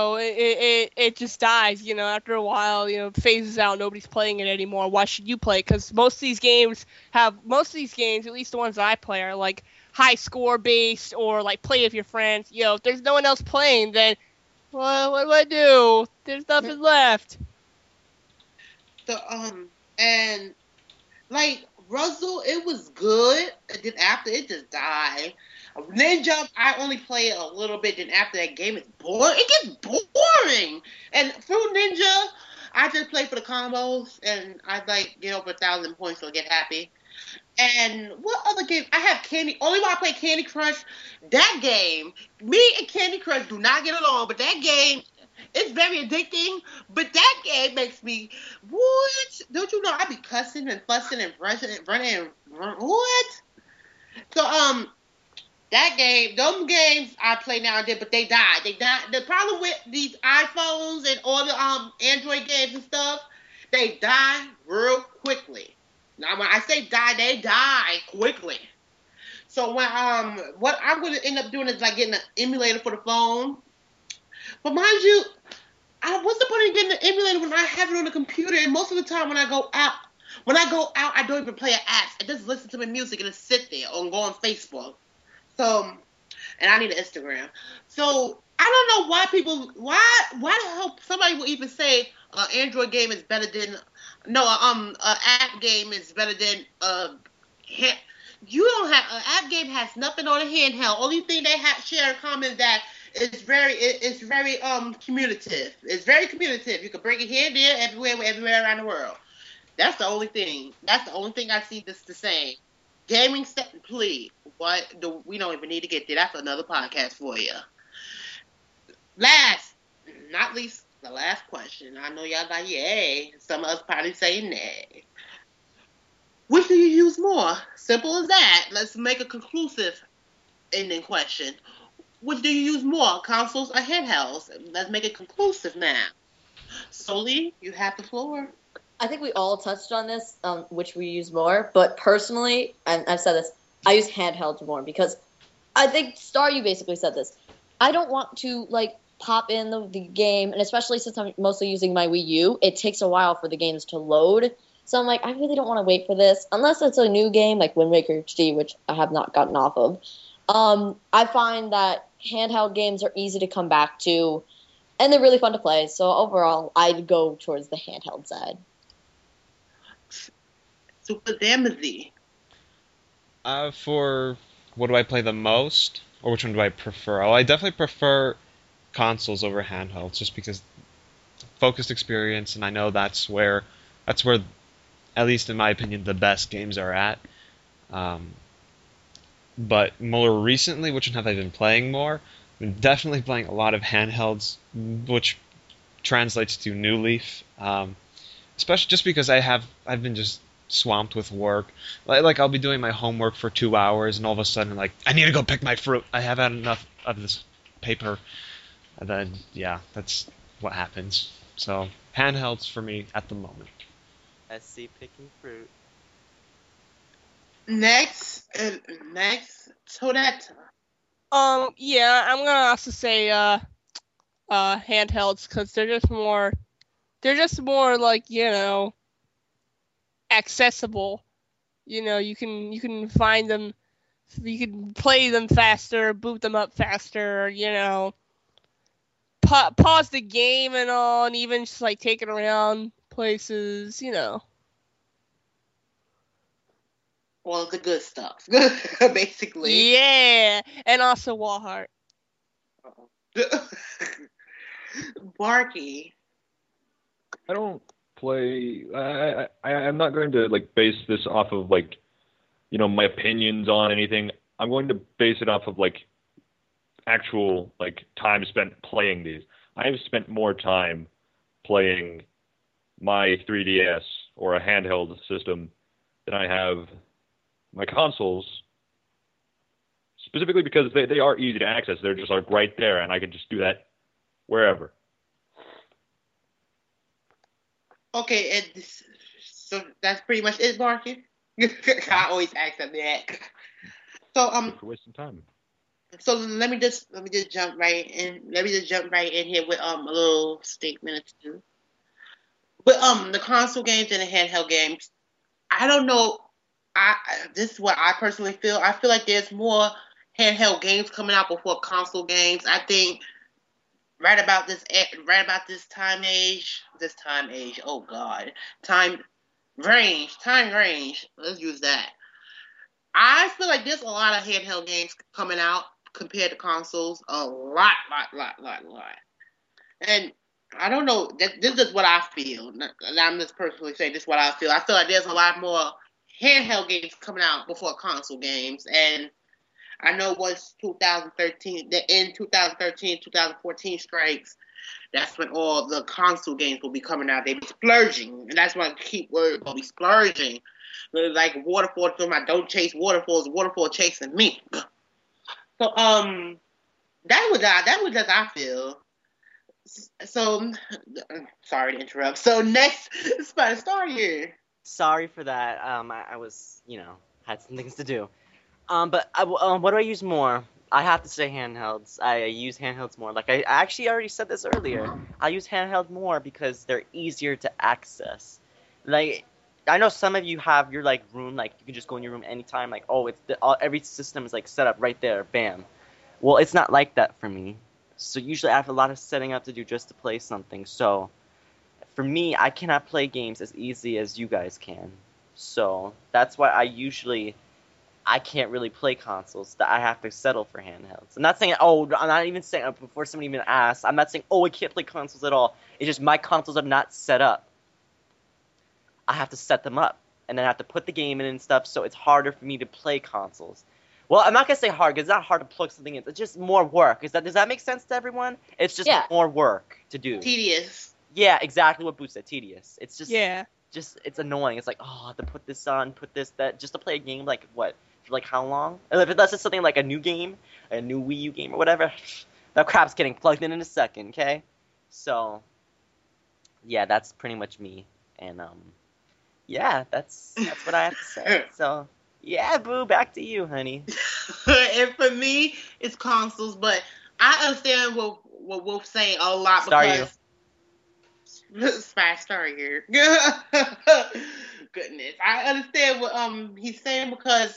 it just dies, after a while, phases out, nobody's playing it anymore. Why should you play it? Because most of these games, at least the ones that I play, are like high score based, or like play with your friends. If there's no one else playing, then, well, what do I do? There's nothing left. And like Ruzzle, it was good. And then after, it just died. Ninja, I only play it a little bit. Then after that game, it's boring. It gets boring. And Fruit Ninja, I just play for the combos, and I get over 1,000 points, so I get happy. And what other game? I have only when I play Candy Crush. That game, me and Candy Crush do not get along, but that game, it's very addicting, but that game makes me, what? Don't you know I be cussing and fussing and running and what? So, that game, them games I play now and then, but they died. The problem with these iPhones and all the Android games and stuff, they die real quickly. Now, when I say die, they die quickly. So when what I'm going to end up doing is getting an emulator for the phone. But mind you, what's the point of getting an emulator when I have it on the computer? And most of the time when I go out, I don't even play an app. I just listen to my music and just sit there or go on Facebook. So, and I need an Instagram. So I don't know why the hell somebody will even say an Android game is better than No, a app game is better than you don't have an app game has nothing on a handheld. Only thing they have share in common is that it's very commutative. It's very commutative. You can bring it here, there, everywhere around the world. That's the only thing. That's the only thing I see this the same. Gaming set, please. We don't even need to get there. That's another podcast for you. Last, not least, the last question. I know y'all like yay. Some of us probably say nay. Which do you use more? Simple as that. Let's make a conclusive ending question. Which do you use more, consoles or handhelds? Let's make it conclusive now. Soli, you have the floor. I think we all touched on this, which we use more. But personally, and I've said this, I use handhelds more because I think, Star, you basically said this. I don't want to, pop in the game, and especially since I'm mostly using my Wii U, it takes a while for the games to load. So I'm like, I really don't want to wait for this, unless it's a new game like Wind Waker HD, which I have not gotten off of. I find that handheld games are easy to come back to, and they're really fun to play. So overall, I'd go towards the handheld side. Super Damazy. For what do I play the most, or which one do I prefer? Well, I definitely prefer consoles over handhelds, just because focused experience, and I know that's where, at least in my opinion, the best games are at. But more recently, which one have I been playing more? I've been definitely playing a lot of handhelds, which translates to New Leaf, especially just because I've been just swamped with work. Like I'll be doing my homework for 2 hours, and all of a sudden, I need to go pick my fruit. I have had enough of this paper. And then, yeah, that's what happens. So, handhelds for me at the moment. SC picking fruit. Next, Toadetta. Yeah, I'm gonna also say handhelds because they're just more accessible. You can find them, you can play them faster, boot them up faster. Pause the game and all, and even just take it around places. All of the good stuff, basically. Yeah, and also Walhart. Barky. I don't play. I'm not going to base this off of my opinions on anything. I'm going to base it off of actual time spent playing these. I have spent more time playing my 3DS or a handheld system than I have my consoles, specifically because they are easy to access. They're just right there, and I can just do that wherever. Okay, and so that's pretty much it, Barky. I always ask them that. So For wasting time. So let me just jump right in. Let me just jump right in here with a little statement or two. With the console games and the handheld games, I don't know. This is what I personally feel. I feel like there's more handheld games coming out before console games. I think right about this time range. Let's use that. I feel like there's a lot of handheld games coming out compared to consoles. A lot. And I don't know. This is what I feel. I'm just personally saying this is what I feel. I feel like there's a lot more handheld games coming out before console games. And I know once 2013, 2014 strikes, that's when all the console games will be coming out. They be splurging. And that's why I keep word will be splurging. Like waterfall to my don't chase waterfalls, waterfall chasing me. So that was just I feel. So sorry to interrupt. So next Star here. Sorry for that. I was had some things to do. But what do I use more? I have to say handhelds. I use handhelds more. I actually already said this earlier. I use handheld more because they're easier to access. I know some of you have your room, you can just go in your room anytime. Every system is set up right there, bam. Well, it's not like that for me. So usually I have a lot of setting up to do just to play something. So for me, I cannot play games as easy as you guys can. So that's why I can't really play consoles. That I have to settle for handhelds. I'm not saying, I'm not even saying, before somebody even asks, I'm not saying, I can't play consoles at all. It's just my consoles are not set up. I have to set them up, and then I have to put the game in and stuff, so it's harder for me to play consoles. Well, I'm not going to say hard, because it's not hard to plug something in. It's just more work. Does that make sense to everyone? It's just more work to do. Tedious. Yeah, exactly what Boo said, tedious. It's just, it's annoying. It's like, I have to put this on, put this, that, just to play a game, like, what? For, like, how long? If that's just something like a new game, a new Wii U game or whatever, that crap's getting plugged in a second, okay? So, yeah, that's pretty much me. And, yeah, that's what I have to say. So, yeah, Boo, back to you, honey. And for me, it's consoles, but I understand what Wolf's saying a lot Star here. Goodness, I understand what he's saying because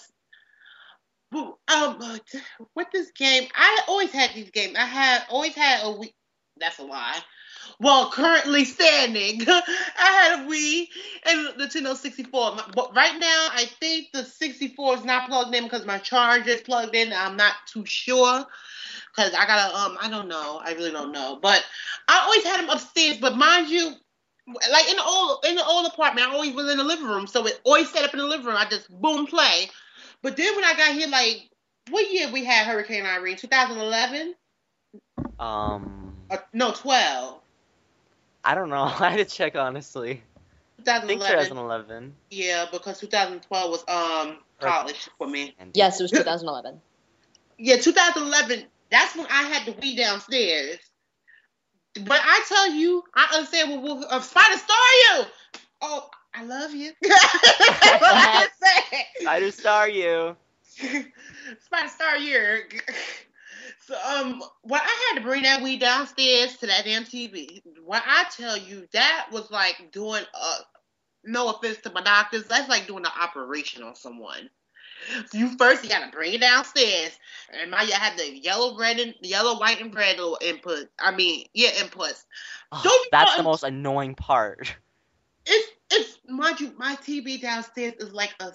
with this game, I always had these games. I always had a Wii. That's a lie. Well, currently standing, I had a Wii and the Nintendo 64. But right now, I think the 64 is not plugged in because my charger is plugged in. I'm not too sure because I gotta, I don't know. I really don't know. But I always had them upstairs. But mind you, like in the old apartment, I always was in the living room. So it always set up in the living room. I just boom play. But then when I got here, like, what year we had Hurricane Irene? 2011? No, 12. I don't know. I had to check, honestly. 2011. I think 2011. Yeah, because 2012 was college for me. Yes, it was 2011. Yeah, 2011. That's when I had the Wii downstairs. But I tell you, I understand what Spider Star you. Oh, I love you. That's what I say. Spider Star you. Spider Star you. So, when I had to bring that Wii downstairs to that damn TV, when I tell you, that was like doing no offense to my doctors, that's like doing an operation on someone. So you gotta bring it downstairs, and now you had the yellow, white, and red little input. Inputs. Oh, that's the most annoying part. It's mind you, my TV downstairs is like a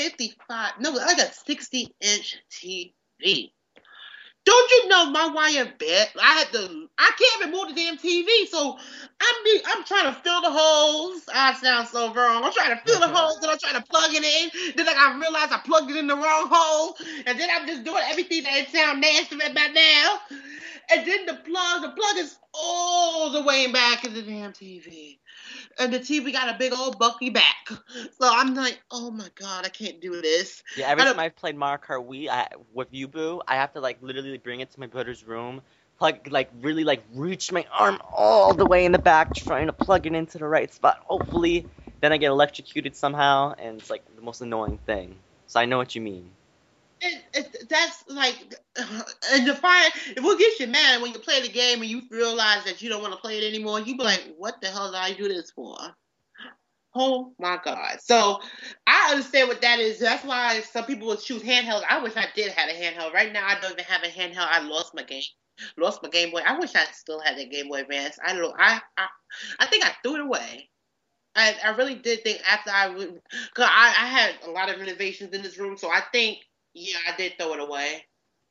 60-inch TV. Don't you know my wire bed? I can't even move the damn TV, so I'm trying to fill the holes. I sound so wrong. I'm trying to fill the holes, and I'm trying to plug it in. Then I realize I plugged it in the wrong hole, and then I'm just doing everything that it sound nasty right by now. And then the plug is all the way back in the damn TV. And the TV got a big old bulky back. So I'm like, oh my God, I can't do this. Yeah, every time I've played Mario Kart Wii with you, Boo, I have to like literally bring it to my brother's room, reach my arm all the way in the back, trying to plug it into the right spot. Hopefully, then I get electrocuted somehow, and it's like the most annoying thing. So I know what you mean. That's like, and it will get you mad when you play the game and you realize that you don't want to play it anymore. You be like, what the hell did I do this for? Oh my God. So I understand what that is. That's why some people would choose handheld. I wish I did have a handheld. Right now I don't even have a handheld. I lost my Game Boy. I wish I still had that Game Boy Advance. I think I threw it away. I really did think after because I had a lot of renovations in this room, so I think, yeah, I did throw it away.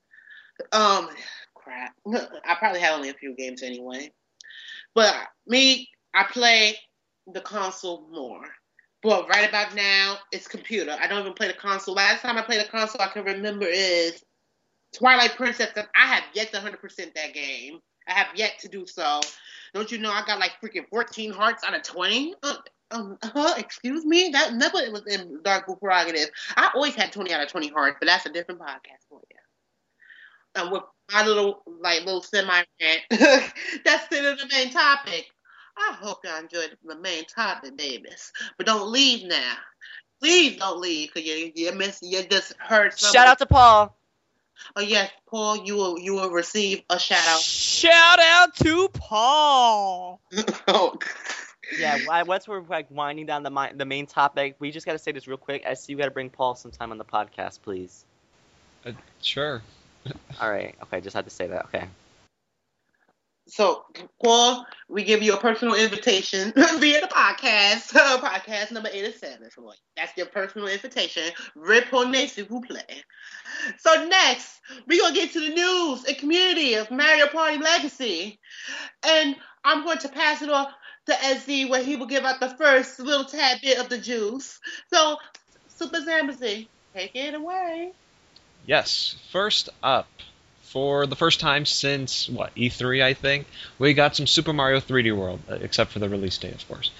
Crap. I probably have only a few games anyway. But me, I play the console more. But right about now, it's computer. I don't even play the console. Last time I played the console I can remember is Twilight Princess. I have yet to 100% that game. I have yet to do so. Don't you know I got like freaking 14 hearts out of 20? Excuse me? That never was in Dark Blue Prerogative. I always had 20 out of 20 hearts, but that's a different podcast for you. And with my little semi-rant, that's still the main topic. I hope y'all enjoyed the main topic, babies. But don't leave now. Please don't leave, because you just heard something. Shout out to Paul. Oh yes, Paul, you will receive a shout out. Shout out to Paul. Oh. Yeah, once we're like winding down the main topic, we just gotta say this real quick. I see you gotta bring Paul sometime on the podcast, please. Sure. All right. Okay, just had to say that. Okay. So, Paul, we give you a personal invitation via the podcast number 87. Floyd. That's your personal invitation. Répondez s'il vous plaît. So next, we're going to get to the news and community of Mario Party Legacy. And I'm going to pass it off to SZ where he will give out the first little tad bit of the juice. So, Super Zambasi, take it away. Yes, first up, for the first time since, E3, I think, we got some Super Mario 3D World, except for the release date, of course.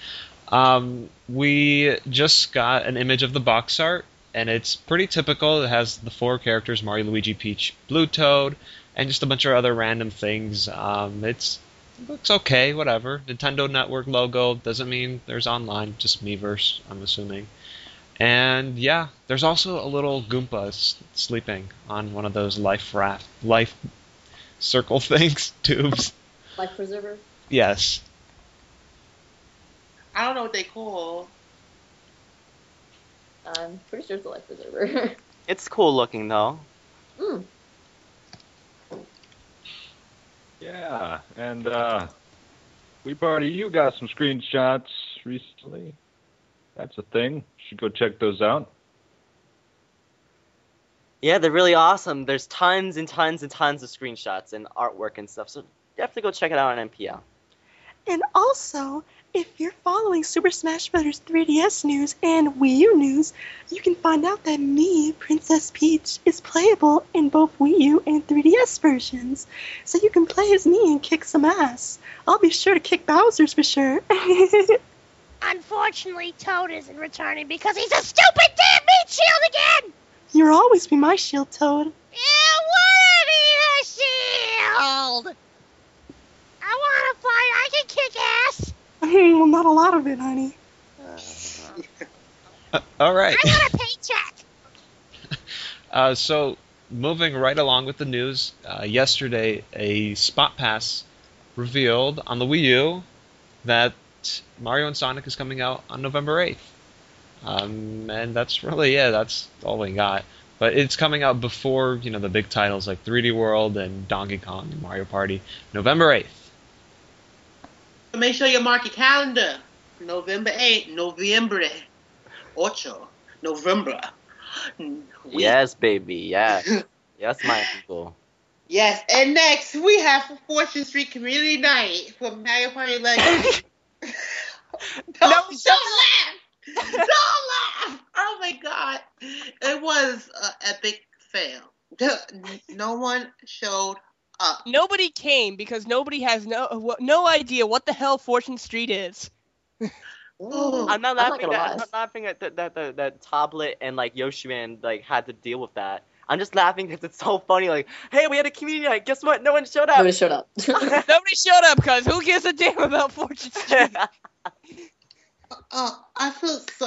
We just got an image of the box art, and it's pretty typical. It has the 4 characters, Mario, Luigi, Peach, Blue Toad, and just a bunch of other random things. It looks okay, whatever. Nintendo Network logo doesn't mean there's online, just Miiverse, I'm assuming. And yeah, there's also a little Goomba sleeping on one of those life circle things, tubes. Life preserver? Yes. I don't know what they call. I'm pretty sure it's a life preserver. It's cool looking though. Mm. Yeah, and We Party, you got some screenshots recently. That's a thing. You should go check those out. Yeah, they're really awesome. There's tons and tons and tons of screenshots and artwork and stuff, so definitely go check it out on MPL. And also, if you're following Super Smash Bros. 3DS news and Wii U news, you can find out that me, Princess Peach, is playable in both Wii U and 3DS versions. So you can play as me and kick some ass. I'll be sure to kick Bowser's for sure. Unfortunately, Toad isn't returning because he's a stupid damn meat shield again! You'll always be my shield, Toad. Yeah, what a shield! I wanna fight, I can kick ass! Well, not a lot of it, honey. All right. I want a paycheck! So, moving right along with the news, yesterday a Spot Pass revealed on the Wii U that Mario and Sonic is coming out on November 8th. And that's really it. That's all we got. But it's coming out before, the big titles like 3D World and Donkey Kong and Mario Party. November 8th. So make sure you mark your calendar. November 8th. November 8. November. Yes, baby. Yes. Yes, my people. Yes. And next, we have Fortune Street Community Night for Mario Party Legacy. Don't laugh! Don't laugh! Oh my god. It was an epic fail. No one showed up. Nobody came because nobody has no idea what the hell Fortune Street is. Oh, I'm not I'm not laughing gonna at lie. I'm not laughing at that Tablet and Yoshi Man had to deal with that. I'm just laughing because it's so funny. Hey, we had a community night. Guess what? No one showed up. Nobody showed up. Nobody showed up because who gives a damn about Fortune Street? I feel so.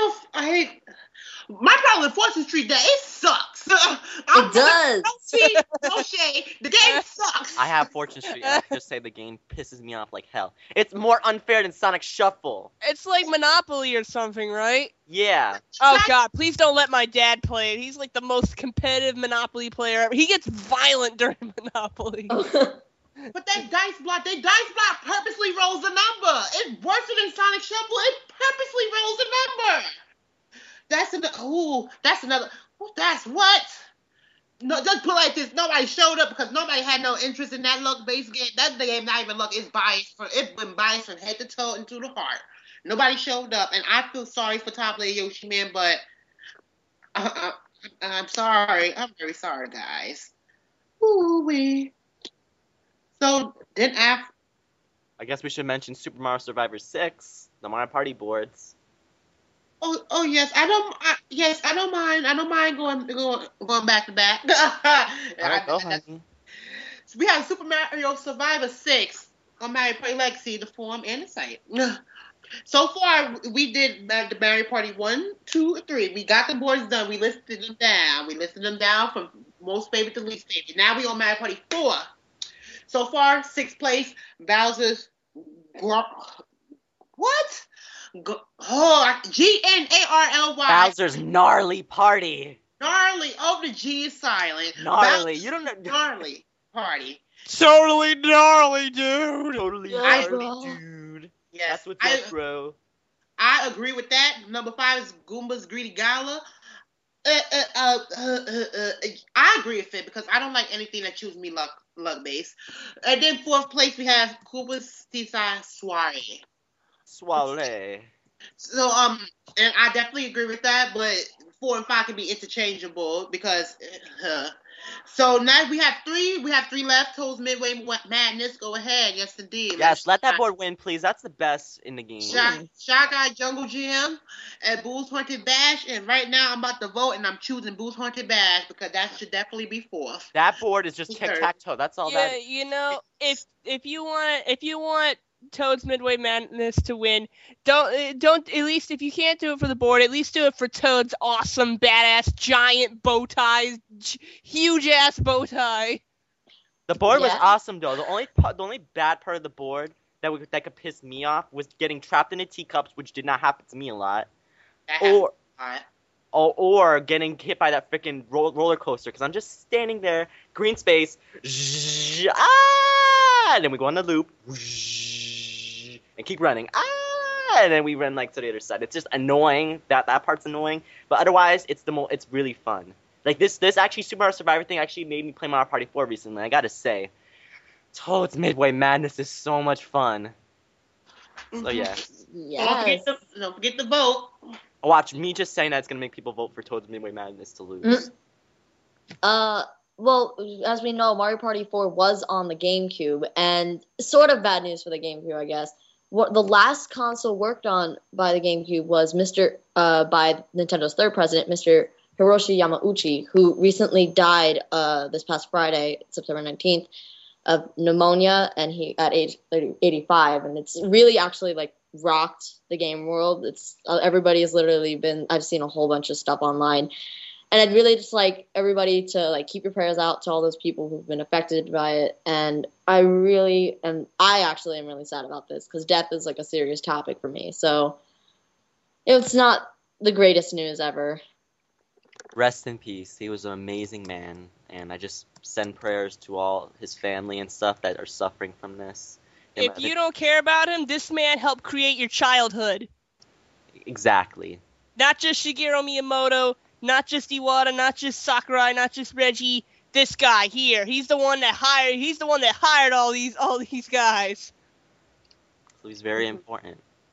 My problem with Fortune Street that it sucks. It does. No shade. The game sucks. I have Fortune Street, and I can just say the game pisses me off like hell. It's more unfair than Sonic Shuffle. It's like Monopoly or something, right? Yeah. Oh god, please don't let my dad play it. He's like the most competitive Monopoly player ever. He gets violent during Monopoly. But that dice block purposely rolls a number. It's worse than Sonic Shuffle. It purposely rolls a number. That's what? No, just put it like this. Nobody showed up because nobody had no interest in that luck-based game. That game not even luck. It's been biased from head to toe and to the heart. Nobody showed up, and I feel sorry for Top Layer Yoshi Man, but I'm sorry. I'm very sorry, guys. Ooh-wee. So, then after... I guess we should mention Super Mario Survivor 6, the Mario Party boards. Oh yes, I don't mind. I don't mind going back to back. All right, go ahead. So we have Super Mario Survivor 6 on Mario Party Legacy, the forum and the site. So far, we did the Mario Party 1, 2, and 3. We got the boards done. We listed them down from most favorite to least favorite. Now we on Mario Party 4. So far, 6th place, Bowser's... What? Gnarly. Bowser's Gnarly Party. Gnarly. Oh, the G is silent. Gnarly. Bowser's You don't know. Gnarly Party. Totally gnarly, dude. Totally Yeah, gnarly, bro. dude. Yes, That's what's up, bro. I agree with that. Number 5 is Goomba's Greedy Gala. I agree with it because I don't like anything that chooses me luck based. And then 4th place we have Koopa's Seaside Soiree. Soiree. So and I definitely agree with that, but 4 and 5 can be interchangeable because. So now we have 3. We have 3 left. Toes Midway Madness. Go ahead. Yes, indeed. Yes, let that board win, please. That's the best in the game. Shy Guy Jungle Gym and Boo's Haunted Bash. And right now I'm about to vote and I'm choosing Boo's Haunted Bash because that should definitely be 4th. That board is just tic-tac-toe. That's all Yeah, that. you know, if you want Toad's Midway Madness to win, don't at least if you can't do it for the board, at least do it for Toad's awesome, badass, giant bow ties, huge ass bow tie. The board was Yeah. awesome though. The only bad part of the board that could piss me off was getting trapped in the teacups, which did not happen to me a lot, or getting hit by that freaking roller coaster because I'm just standing there, green space, and then we go on the loop, and keep running, and then we run like to the other side. It's just annoying. That part's annoying, but otherwise it's it's really fun. Like this actually Super Mario Survivor thing actually made me play Mario Party 4 recently. I gotta say, Toad's Midway Madness is so much fun. So yeah. Yes. Don't forget the vote. Watch, me just saying that's gonna make people vote for Toad's Midway Madness to lose. Well, as we know, Mario Party 4 was on the GameCube, and sort of bad news for the GameCube, I guess. What the last console worked on by the GameCube was by Nintendo's third president, Mr. Hiroshi Yamauchi, who recently died this past Friday, September 19th, of pneumonia, and he at age 85, and it's really actually like rocked the game world. It's everybody has literally been. I've seen a whole bunch of stuff online, and I'd really just like everybody to like keep your prayers out to all those people who've been affected by it. And I actually am really sad about this because death is like a serious topic for me. So it's not the greatest news ever. Rest in peace. He was an amazing man, and I just send prayers to all his family and stuff that are suffering from this. If you don't care about him, this man helped create your childhood. Exactly. Not just Shigeru Miyamoto, not just Iwata, not just Sakurai, not just Reggie. This guy here, he's the one that hired all these guys. So he's very important.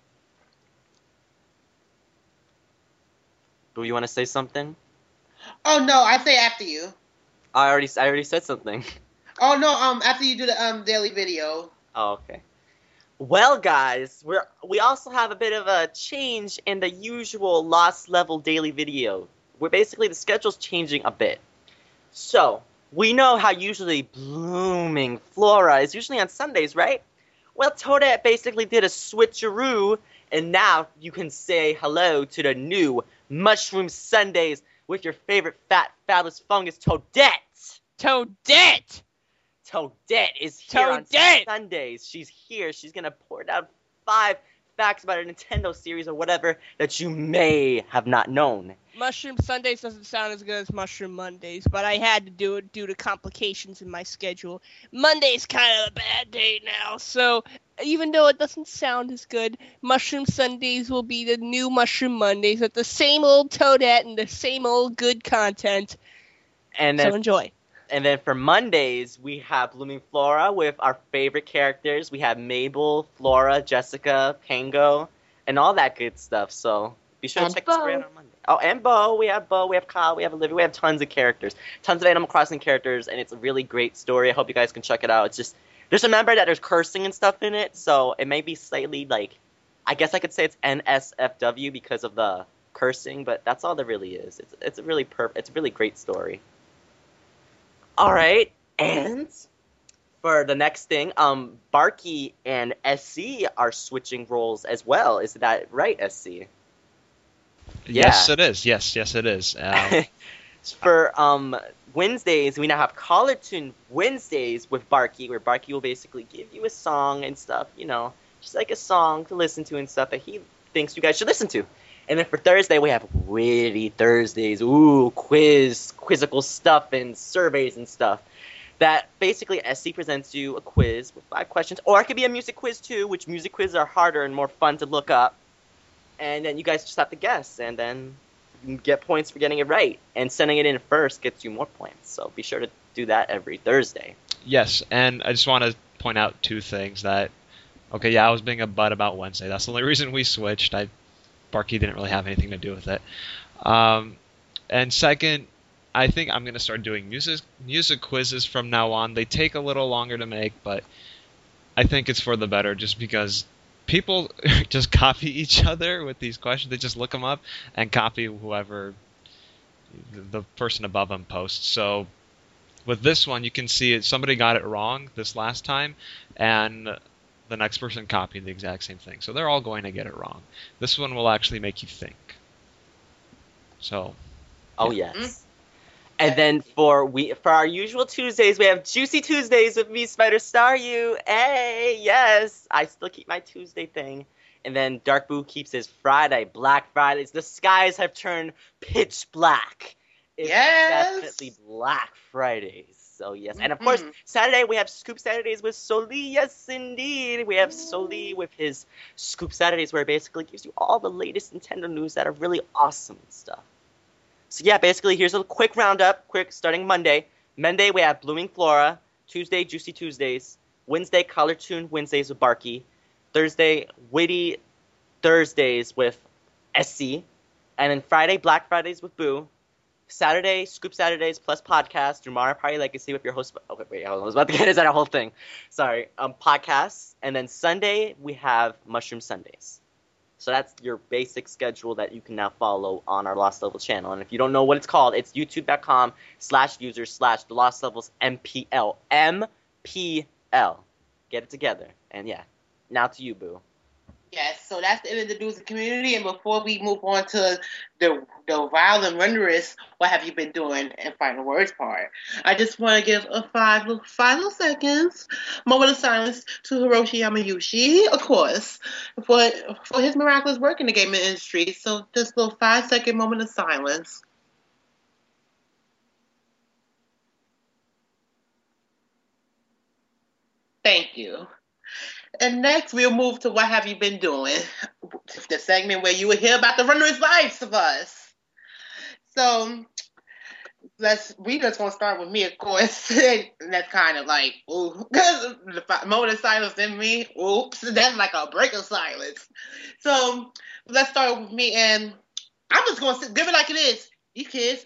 Do you want to say something? Oh no, I say after you. I already said something. Oh no, after you do the daily video. Oh, okay. Well, guys, we also have a bit of a change in the usual Lost Level daily video. We're basically the schedule's changing a bit. So we know how usually Blooming Flora is usually on Sundays, right? Well, Toadette basically did a switcheroo, and now you can say hello to the new Mushroom Sundays with your favorite fat, fabulous fungus, Toadette. Toadette! Toadette is here Toadette! on Sundays. She's here. She's going to pour down 5 facts about a Nintendo series or whatever that you may have not known. Mushroom Sundays doesn't sound as good as Mushroom Mondays, but I had to do it due to complications in my schedule. Monday's kind of a bad day now, so even though it doesn't sound as good, Mushroom Sundays will be the new Mushroom Mondays with the same old Toadette and the same old good content. And then, So enjoy. And then for Mondays, we have Blooming Flora with our favorite characters. We have Mabel, Flora, Jessica, Pango, and all that good stuff. So be sure to check this out on Monday. Oh, and Bo. We have Kyle, we have Olivia. We have tons of characters. Tons of Animal Crossing characters, and it's a really great story. I hope you guys can check it out. It's just, just remember that there's cursing and stuff in it, so it may be slightly, like, I guess I could say it's NSFW because of the cursing, but that's all there really is. It's a really great story. All right, and for the next thing, Barky and SC are switching roles as well. Is that right, SC? Yes, it is. Yes, it is. For Wednesdays, we now have Collarton Wednesdays with Barky, where Barky will basically give you a song and stuff, you know, just like a song to listen to and stuff that he thinks you guys should listen to. And then for Thursday, we have Witty Thursdays. Ooh, quizzical stuff and surveys and stuff. that basically SC presents you a quiz with 5 questions, or it could be a music quiz too, which music quizzes are harder and more fun to look up. And then you guys just have to guess, and then you get points for getting it right. And sending it in first gets you more points, so be sure to do that every Thursday. Yes, and I just want to point out 2 things that, okay, yeah, I was being a butt about Wednesday. That's the only reason we switched. Barky didn't really have anything to do with it. And second, I think I'm going to start doing music quizzes from now on. They take a little longer to make, but I think it's for the better just because people just copy each other with these questions. They just look them up and copy whoever the person above them posts. So with this one, you can see somebody got it wrong this last time, and the next person copied the exact same thing. So they're all going to get it wrong. This one will actually make you think. So. Oh, yes. And then for our usual Tuesdays, we have Juicy Tuesdays with me, Spider Star You. Hey, yes. I still keep my Tuesday thing. And then Dark Boo keeps his Friday, Black Fridays. The skies have turned pitch black. It's definitely Black Fridays. So, yes. And, of course, Saturday, we have Scoop Saturdays with Soli. Yes, indeed. We have Soli with his Scoop Saturdays, where it basically gives you all the latest Nintendo news that are really awesome and stuff. So, yeah, basically, here's a quick roundup. Starting Monday. Monday, we have Blooming Flora. Tuesday, Juicy Tuesdays. Wednesday, Color Tune Wednesdays with Barky. Thursday, Witty Thursdays with SC. And then Friday, Black Fridays with Boo. Saturday, Scoop Saturdays plus podcast through Mario Party Legacy with your host. Oh, wait, I was about to get into that whole thing. Sorry. Podcasts. And then Sunday, we have Mushroom Sundays. So that's your basic schedule that you can now follow on our Lost Levels channel. And if you don't know what it's called, it's youtube.com/users/The Lost Levels MPL. MPL. Get it together. And yeah, now to you, Boo. Yes, so that's the end of the news and community. And before we move on to the vile and renderous, what have you been doing, and final words part, I just want to give a final seconds moment of silence to Hiroshi Yamauchi, of course, for his miraculous work in the gaming industry. So just a little 5-second moment of silence. Thank you. And next, we'll move to What Have You Been Doing? The segment where you will hear about the runner's lives of us. So, we just going to start with me, of course. And that's kind of like, ooh, because the moment of silence in me, oops, that's like a break of silence. So, let's start with me, and I'm just going to give it like it is. The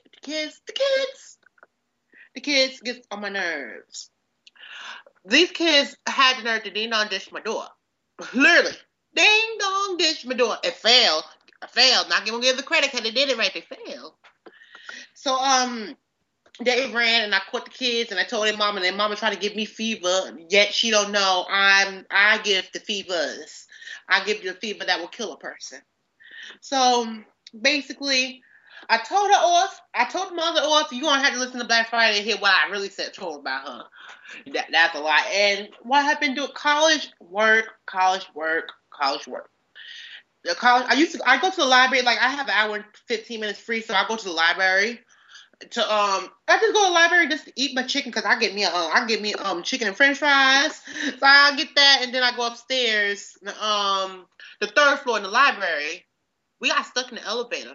kids get on my nerves. These kids had the nerve to ding-dong dish my door. Literally. Ding-dong dish my door. It failed. I failed. Not going to give the credit because they did it right. They failed. So, they ran and I caught the kids and I told their mom, and their mama tried to give me fever, yet she don't know I give the fevers. I give you the fever that will kill a person. So, basically, I told her off. I told the mother off. You're going to have to listen to Black Friday and hear what I really told about her. That's a lot. And what I've been doing, college work. The college, I go to the library, like I have an hour and 15 minutes free, so I go to the library I just go to the library just to eat my chicken, because I get me chicken and french fries. So I get that, and then I go upstairs, the 3rd floor in the library. We got stuck in the elevator.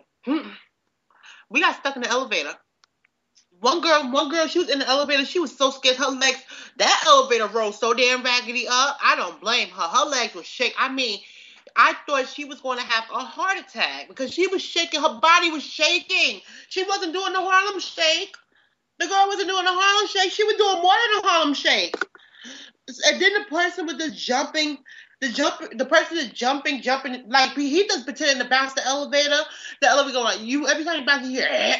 One girl, she was in the elevator. She was so scared. Her legs, that elevator rose so damn raggedy up. I don't blame her. Her legs were shaking. I mean, I thought she was going to have a heart attack because she was shaking. Her body was shaking. She wasn't doing the Harlem Shake. The girl wasn't doing the Harlem Shake. She was doing more than the Harlem Shake. And then the person was just jumping. The person is jumping, like he does pretending to bounce the elevator. The elevator going like, you, every time you bounce, you hear,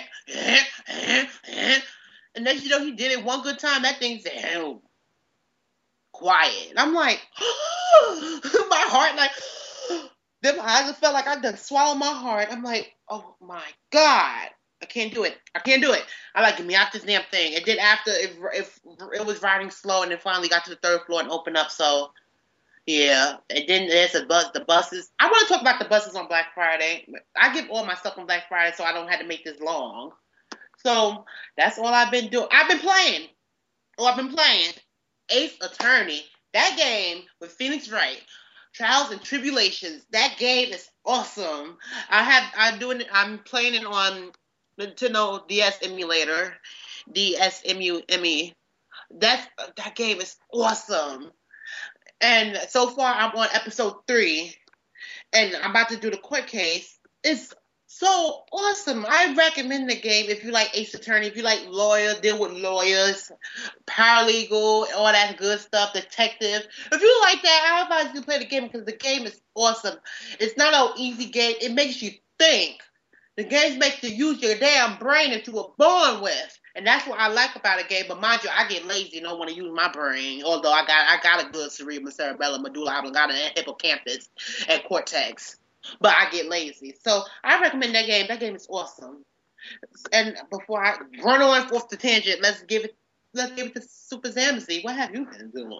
and next you know he did it one good time. That thing's quiet. And I'm like, my heart like, then I just felt like I done swallowed my heart. I'm like, oh my God, I can't do it. I like, get me out this damn thing. And then after if it was riding slow, and then finally got to the 3rd floor and opened up. So. Yeah, and then there's the buses. I want to talk about the buses on Black Friday. I give all my stuff on Black Friday, so I don't have to make this long. So that's all I've been doing. I've been playing. I've been playing Ace Attorney. That game with Phoenix Wright, Trials and Tribulations. That game is awesome. I'm playing it on Nintendo DS emulator, DSMUME. That game is awesome. And so far, I'm on episode 3, and I'm about to do the court case. It's so awesome. I recommend the game if you like Ace Attorney, if you like deal with lawyers, paralegal, all that good stuff, detective. If you like that, I advise you to play the game because the game is awesome. It's not an easy game. It makes you think. The game makes you use your damn brain that you were born with. And that's what I like about a game. But mind you, I get lazy and don't want to use my brain. Although I got a good cerebellum, medulla oblongata, and hippocampus and cortex. But I get lazy. So I recommend that game. That game is awesome. And before I run on off the tangent, let's give it to Super Zamzy. What have you been doing?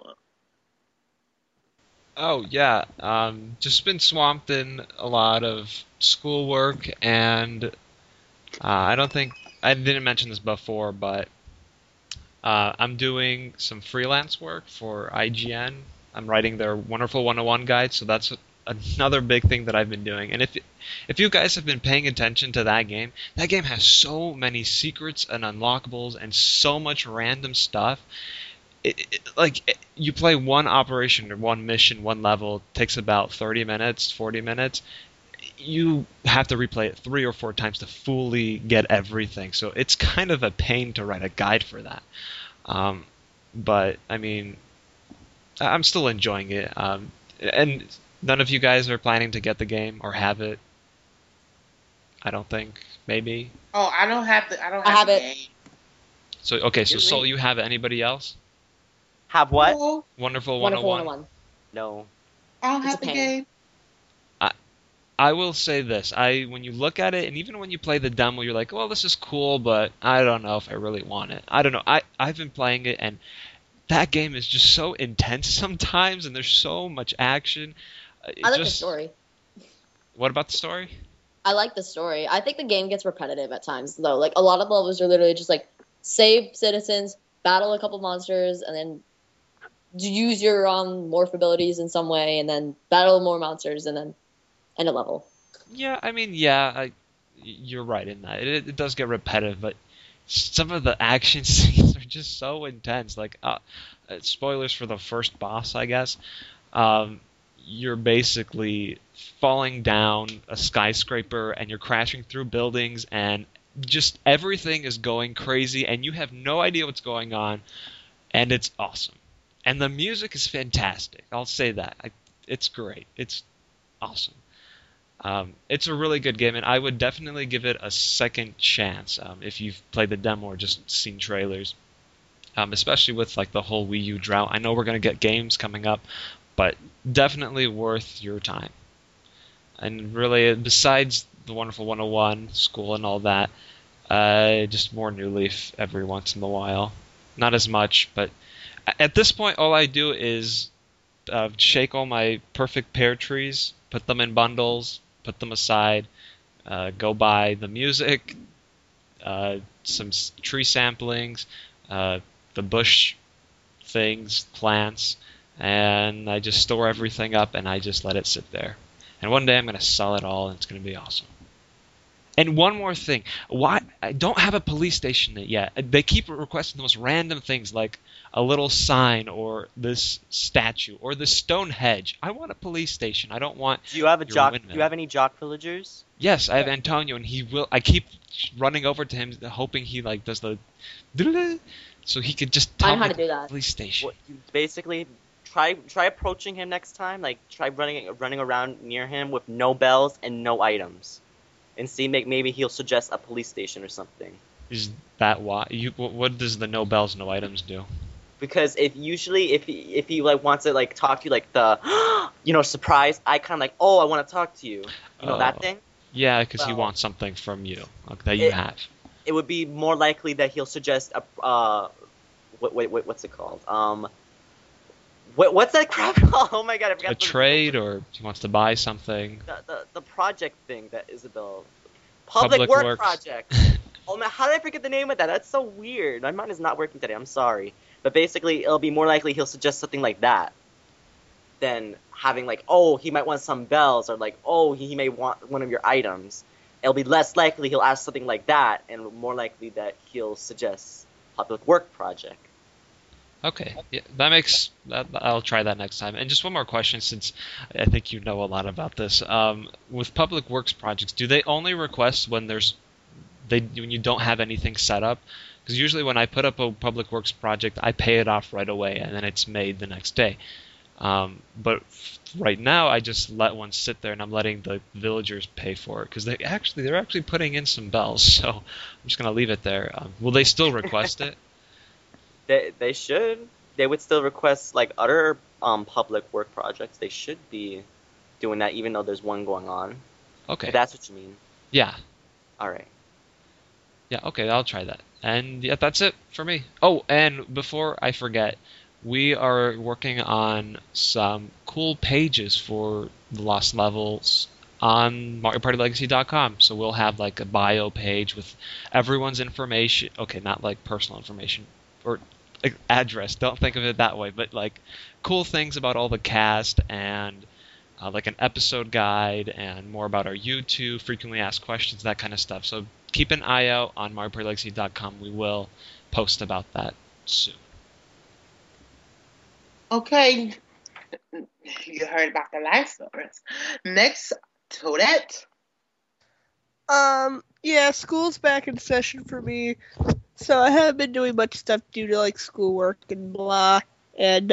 Oh yeah, just been swamped in a lot of schoolwork, and I didn't mention this before, but I'm doing some freelance work for IGN. I'm writing their Wonderful 101 guide, so that's another big thing that I've been doing. And if you guys have been paying attention to that game has so many secrets and unlockables and so much random stuff. You play one operation or one mission, one level, takes about 30 minutes, 40 minutes. You have to replay it 3 or 4 times to fully get everything. So it's kind of a pain to write a guide for that. But, I mean, I'm still enjoying it. And none of you guys are planning to get the game or have it? I don't think. Maybe? Oh, I don't have the it. game. So, okay, so Soul, you have it. Anybody else? Have what? No, Wonderful Wonderful 101. 101. No. I don't It's have a the pain. game. I will say this. When you look at it, and even when you play the demo, you're like, well, this is cool, but I don't know if I really want it. I don't know. I've been playing it, and that game is just so intense sometimes, and there's so much action. I like the story. What about the story? I like the story. I think the game gets repetitive at times, though. Like, a lot of levels are literally just, like, save citizens, battle a couple monsters, and then use your morph abilities in some way, and then battle more monsters, and then end a level. Yeah, I mean, you're right in that. It does get repetitive, but some of the action scenes are just so intense. Like, spoilers for the first boss, I guess. You're basically falling down a skyscraper, and you're crashing through buildings, and just everything is going crazy, and you have no idea what's going on, and it's awesome. And the music is fantastic. I'll say that. It's great. It's awesome. It's a really good game, and I would definitely give it a second chance if you've played the demo or just seen trailers, especially with like the whole Wii U drought. I know we're going to get games coming up, but definitely worth your time. And really, besides the Wonderful 101, school and all that, just more New Leaf every once in a while. Not as much, but at this point, all I do is shake all my perfect pear trees, put them in bundles, put them aside, go buy the music, some tree samplings, the bush things, plants, and I just store everything up and I just let it sit there. And one day I'm going to sell it all and it's going to be awesome. And one more thing. Why I don't have a police station yet. They keep requesting the most random things like a little sign or this statue or the stone hedge. I want a police station. I don't want Do you have a your jock? windmill. Do you have any jock villagers? Yes, I have Antonio, and he will. I keep running over to him, hoping he like does the, so he could just tell I know how me to do the that. police station. What, you basically try approaching him next time. Like try running around near him with no bells and no items, and see maybe he'll suggest a police station or something. Is that why? What does the no bells, no items do? Because if he like wants to like talk to you like the surprise, I kind of like, oh, I want to talk to you. That thing. Yeah, because he Well, wants something from you that you have. It would be more likely that he'll suggest a what's it called? What's that crap called? Oh my god, I forgot. A trade, or he wants to buy something. The project thing that Isabel. Public Works. Project. Oh man, how did I forget the name of that? That's so weird. My mind is not working today. I'm sorry. But basically, it'll be more likely he'll suggest something like that than having like, oh, he might want some bells, or like, oh, he may want one of your items. It'll be less likely he'll ask something like that, and more likely that he'll suggest public work project. Okay, yeah, that makes. I'll try that next time. And just one more question, since I think you know a lot about this. With public works projects, do they only request when when you don't have anything set up? Because usually when I put up a public works project, I pay it off right away, and then it's made the next day. But right now, I just let one sit there, and I'm letting the villagers pay for it because they're actually putting in some bells. So I'm just gonna leave it there. Will they still request it? They should. They would still request like other public work projects. They should be doing that, even though there's one going on. Okay. If that's what you mean. Yeah. All right. Yeah. Okay, I'll try that. And yeah, that's it for me. Oh, and before I forget, we are working on some cool pages for the Lost Levels on MarioPartyLegacy.com. So we'll have like a bio page with everyone's information. Okay, not like personal information or like address. Don't think of it that way, but like cool things about all the cast and like an episode guide and more about our YouTube, frequently asked questions, that kind of stuff. So keep an eye out on MarioPartyLegacy.com. We will post about that soon. Okay, you heard about the life stories. Next, Toadette. Yeah, school's back in session for me, so I haven't been doing much stuff due to like schoolwork and blah. And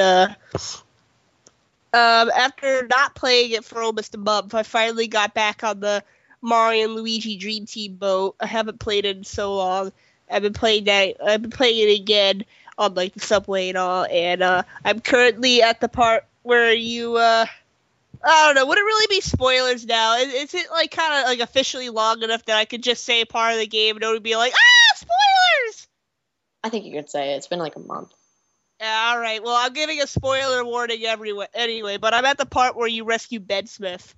after not playing it for almost a month, I finally got back on the Mario and Luigi Dream Team boat. I haven't played it in so long. I've been playing it again on like the subway and all, and I'm currently at the part where you I don't know, would it really be spoilers now? Is it like kind of like officially long enough that I could just say part of the game and it would be like, spoilers? I think you could say it. It's been like a month. All right, well, I'm giving a spoiler warning anyway, but I'm at the part where you rescue Ben Smith.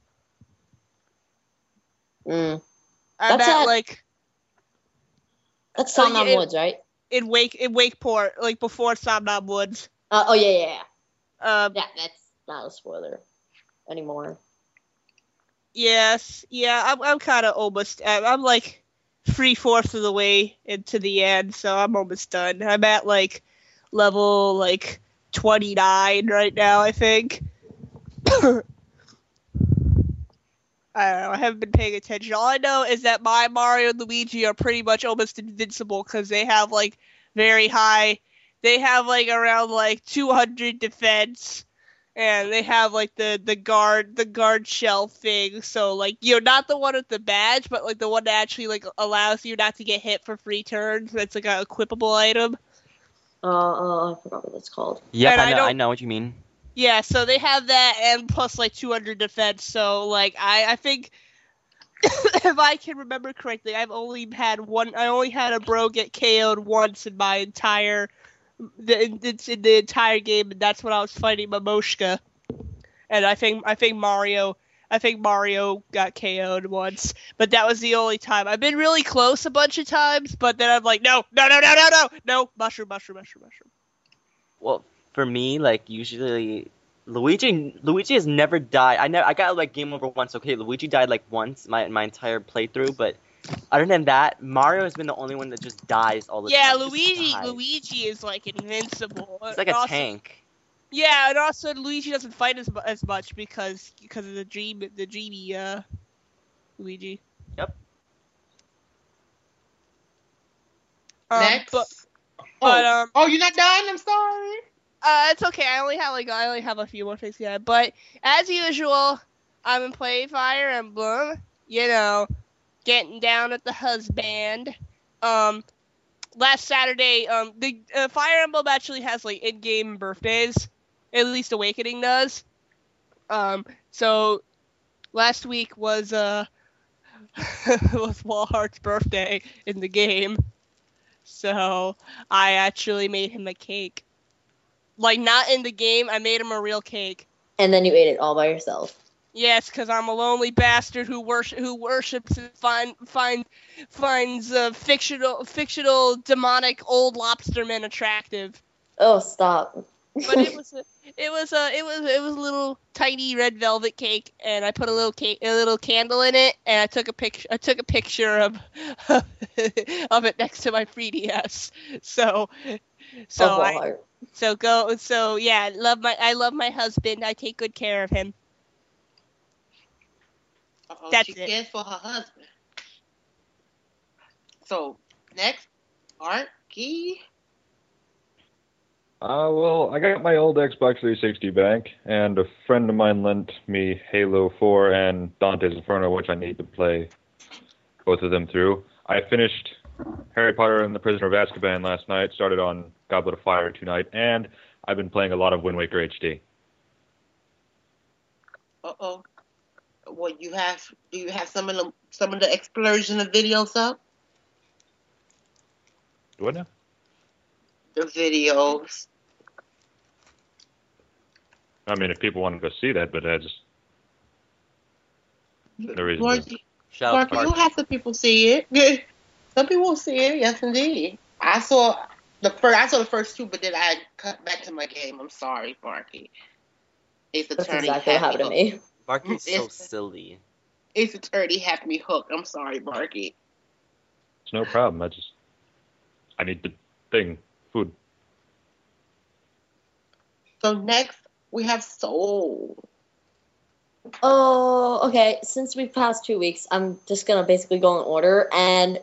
Mm. I'm That's at at- like That's Oh, Somnam yeah, Woods, right? in Wakeport, like before Somnam Woods. Oh yeah. Um, Yeah, that's not a spoiler anymore. Yes, yeah, I'm kind of almost. I'm like 3/4 of the way into the end, so I'm almost done. I'm at like level like 29 right now, I think. I don't know. I haven't been paying attention. All I know is that my Mario and Luigi are pretty much almost invincible because they have like very high. They have like around like 200 defense, and they have like the guard shell thing. So like, not the one with the badge, but like the one that actually like allows you not to get hit for free turns. That's like a equipable item. I forgot what that's called. Yep, And I know what you mean. Yeah, so they have that and plus like 200 defense. So like I think if I can remember correctly, I only had a bro get KO'd once in my entire in the entire game, and that's when I was fighting Momoshka. And I think Mario got KO'd once, but that was the only time. I've been really close a bunch of times, but then I'm like, no, mushroom. Well, for me, like usually Luigi has never died. I got like game over once. Okay, Luigi died like once my entire playthrough, but other than that, Mario has been the only one that just dies all the time. Yeah, Just dies. Luigi is like invincible. He's like a tank. Yeah, and also Luigi doesn't fight as much because of the dreamy Luigi. Yep. Next. But you're not done? I'm sorry. it's okay. I only have a few more things yet. But as usual, I've been playing Fire Emblem. Getting down at the husband. Last Saturday, the Fire Emblem actually has like in-game birthdays. At least Awakening does. So last week was was Walhart's birthday in the game. So I actually made him a cake. Like, not in the game, I made him a real cake. And then you ate it all by yourself. Yes, because I'm a lonely bastard who worships and finds fictional demonic old lobstermen attractive. Oh, stop. But it was a little tiny red velvet cake, and I put a little candle in it, and I took a picture of of it next to my 3DS. So Lord. yeah, I love my husband. I take good care of him. That's She it. cares for her husband. So next, Arky. Well, I got my old Xbox 360 back, and a friend of mine lent me Halo 4 and Dante's Inferno, which I need to play both of them through. I finished Harry Potter and the Prisoner of Azkaban last night, started on Goblet of Fire tonight, and I've been playing a lot of Wind Waker HD. Uh-oh. What do you have some of the explosion of videos up? What now? The videos. I mean, if people want to go see that, but I just no reason to. Marky, Shout out to you'll Marky. have some people see it. Some people will see it. Yes, indeed. I saw the first two, but then I cut back to my game. I'm sorry, Marky. Ace That's Attorney exactly what had happened to me hooked. me. Marky's so It's- silly. Ace Attorney had me hooked. I'm sorry, Marky. It's no problem. I need the thing, food. So next we have Soul. Oh, okay. Since we've passed 2 weeks, I'm just gonna basically go in order, and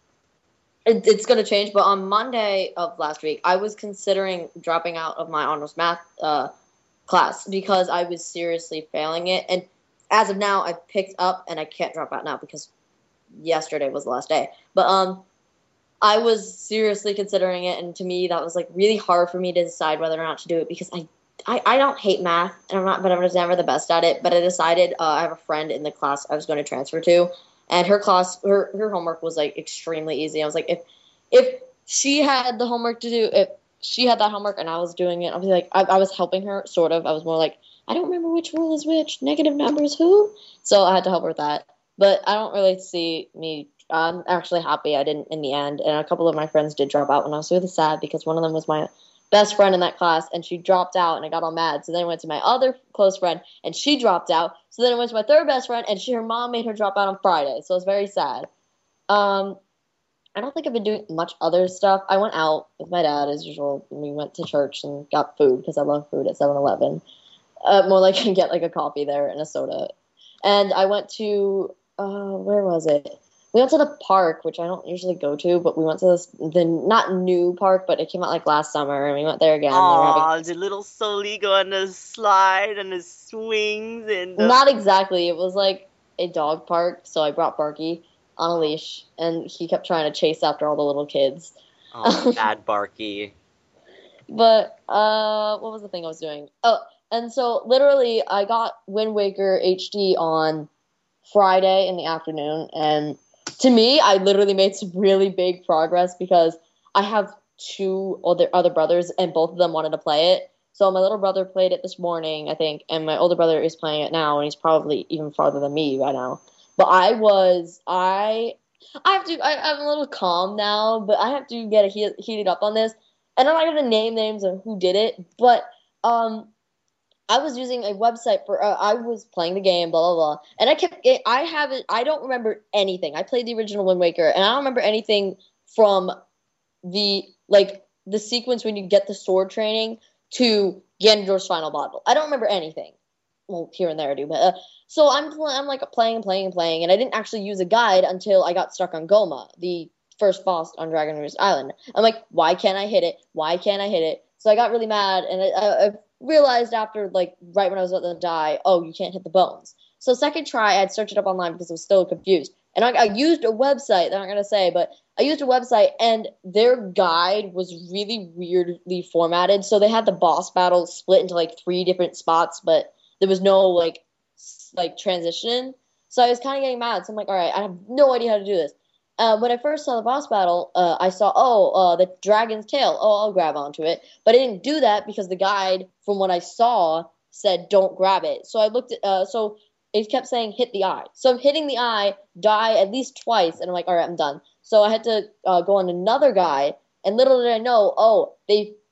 it's gonna change. But on Monday of last week, I was considering dropping out of my honors math class because I was seriously failing it. And as of now, I've picked up, and I can't drop out now because yesterday was the last day. But I was seriously considering it, and to me, that was like really hard for me to decide whether or not to do it because I don't hate math, and but I was never the best at it. But I decided I have a friend in the class I was going to transfer to, and her homework was like extremely easy. I was like, if she had the homework to do, if she had that homework and I was doing it, I was like, I was helping her sort of. I was more like, I don't remember which rule is which, negative numbers who, so I had to help her with that. But I don't really see me. I'm actually happy I didn't in the end, and a couple of my friends did drop out, and I was really sad because one of them was my best friend in that class, and she dropped out, and I got all mad. So then I went to my other close friend, and she dropped out. So then I went to my third best friend, and her mom made her drop out on Friday. So it was very sad. I don't think I've been doing much other stuff. I went out with my dad as usual. We went to church and got food because I love food at 7-Eleven. More like I get like a coffee there and a soda. And I went to where was it? We went to the park, which I don't usually go to, but we went to the not new park, but it came out like last summer, and we went there again. Aw, the little Sully go on the slide and the swings and the... Not exactly. It was like a dog park, so I brought Barky on a leash, and he kept trying to chase after all the little kids. Oh, bad Barky. But what was the thing I was doing? Oh, and so literally I got Wind Waker HD on Friday in the afternoon, and to me, I literally made some really big progress because I have two other brothers, and both of them wanted to play it. So my little brother played it this morning, I think, and my older brother is playing it now, and he's probably even farther than me right now. But I'm a little calm now, but I have to get heated up on this. And I'm not going to name names of who did it, but I was using a website for, I was playing the game, blah, blah, blah. And I don't remember anything. I played the original Wind Waker, and I don't remember anything from the sequence when you get the sword training to Ganondorf's final battle. I don't remember anything. Well, here and there I do, but, so I'm like playing, and I didn't actually use a guide until I got stuck on Goma, the first boss on Dragon Rouge Island. I'm like, why can't I hit it? Why can't I hit it? So I got really mad, and I realized after, like, right when I was about to die, oh, you can't hit the bones. So second try, I'd search it up online because I was still confused. And I used a website, I'm not going to say, but I used a website, and their guide was really weirdly formatted. So they had the boss battle split into, like, 3 different spots, but there was no, like transition. So I was kind of getting mad. So I'm like, all right, I have no idea how to do this. When I first saw the boss battle, I saw, the dragon's tail. Oh, I'll grab onto it. But I didn't do that because the guide, from what I saw, said don't grab it. So I looked at, so it kept saying hit the eye. So I'm hitting the eye, die at least twice, and I'm like, all right, I'm done. So I had to go on another guide, and little did I know,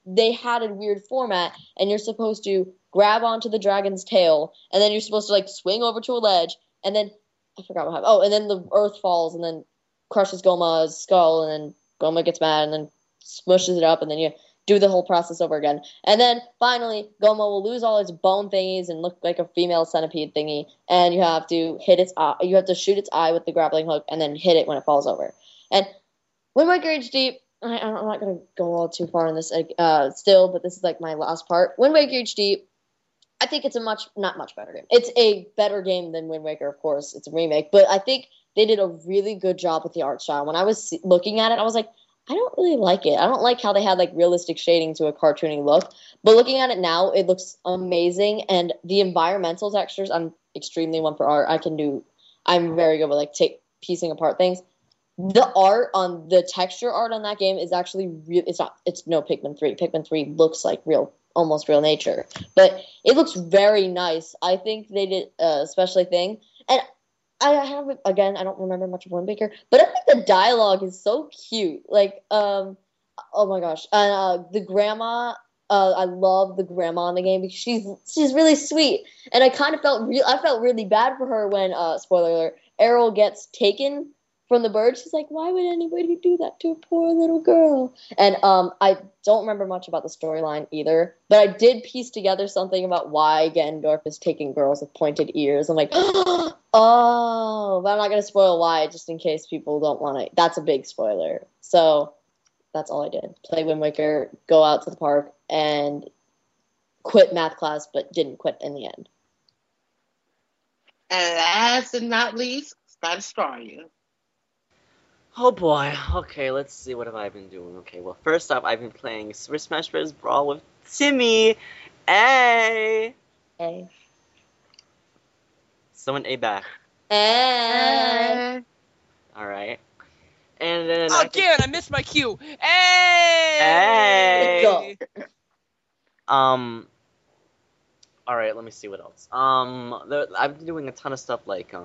they had a weird format, and you're supposed to grab onto the dragon's tail, and then you're supposed to like swing over to a ledge, and then I forgot what happened. Oh, and then the earth falls and then crushes Goma's skull, and then Goma gets mad and then smushes it up, and then you do the whole process over again. And then finally, Goma will lose all its bone thingies and look like a female centipede thingy, and you have to hit its eye. You have to shoot its eye with the grappling hook and then hit it when it falls over. And Wind Waker HD, I'm not going to go all too far in this still, but this is like my last part. Wind Waker HD, I think it's not much better game. It's a better game than Wind Waker, of course. It's a remake, but I think they did a really good job with the art style. When I was looking at it, I was like, I don't really like it. I don't like how they had like realistic shading to a cartoony look. But looking at it now, it looks amazing. And the environmental textures, I'm extremely one for art. I'm very good with like piecing apart things. The art on the texture art on that game is actually real. It's no Pikmin 3. Pikmin 3 looks like almost real nature. But it looks very nice. I think they did a special thing. And I don't remember much of Wind Waker, but I think the dialogue is so cute. Like, oh my gosh. And the grandma, I love the grandma in the game because she's really sweet. And I kind of felt really bad for her when, spoiler alert, Errol gets taken from the bird. She's like, why would anybody do that to a poor little girl? And I don't remember much about the storyline either, but I did piece together something about why Ganondorf is taking girls with pointed ears. I'm like, oh, but I'm not going to spoil why, just in case people don't want to. That's a big spoiler. So that's all I did. Play Wind Waker, go out to the park, and quit math class, but didn't quit in the end. And last and not least, Scott Staria. Oh boy. Okay, let's see. What have I been doing? Okay, well, first off, I've been playing Super Smash Bros. Brawl with Timmy. Hey. Someone A back. Hey. All right. And then Again, I missed my cue. Hey. Hey. All right. Let me see what else. I've been doing a ton of stuff like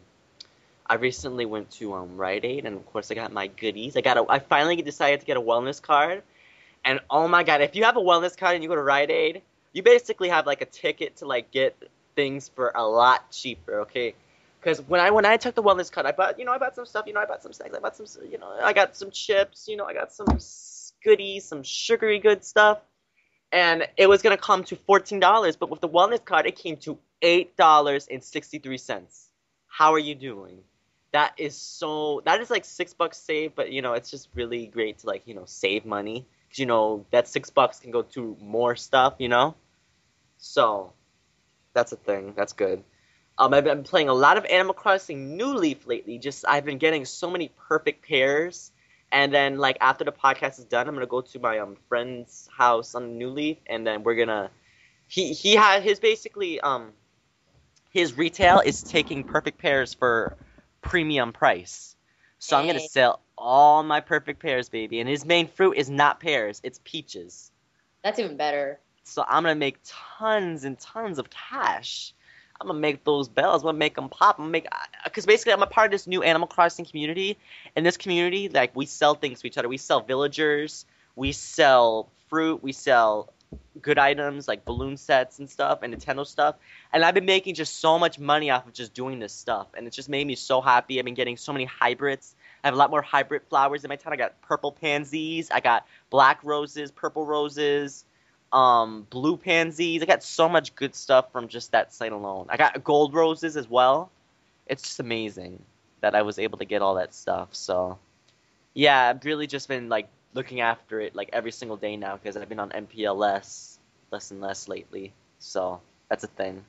I recently went to Rite Aid, and of course I got my goodies. I finally decided to get a wellness card, and oh my god, if you have a wellness card and you go to Rite Aid, you basically have like a ticket to like get things for a lot cheaper, okay? Because when I took the wellness card, I bought some stuff, I bought some snacks, I bought some, I got some chips, I got some goodies, some sugary good stuff, and it was gonna come to $14, but with the wellness card, it came to $8.63. How are you doing? That is like $6 saved, but it's just really great to like, save money. Because, that $6 can go to more stuff, So, that's a thing. That's good. I've been playing a lot of Animal Crossing New Leaf lately. I've been getting so many perfect pairs. And then, like, after the podcast is done, I'm going to go to my friend's house on New Leaf. And then we're going to... He had his basically... His retail is taking perfect pairs for premium price. So I'm going to sell all my perfect pears, baby. And his main fruit is not pears, it's peaches. That's even better. So I'm going to make tons and tons of cash. I'm going to make those bells. I'm going to make them pop. Because basically I'm a part of this new Animal Crossing community. In this community, like, we sell things to each other. We sell villagers. We sell fruit. We sell good items like balloon sets and stuff and Nintendo stuff. And I've been making just so much money off of just doing this stuff. And it's just made me so happy. I've been getting so many hybrids. I have a lot more hybrid flowers in my town. I got purple pansies. I got black roses, purple roses, blue pansies. I got so much good stuff from just that site alone. I got gold roses as well. It's just amazing that I was able to get all that stuff. So, yeah, I've really just been, like, looking after it, like, every single day now because I've been on MPLS less and less lately. So, that's a thing.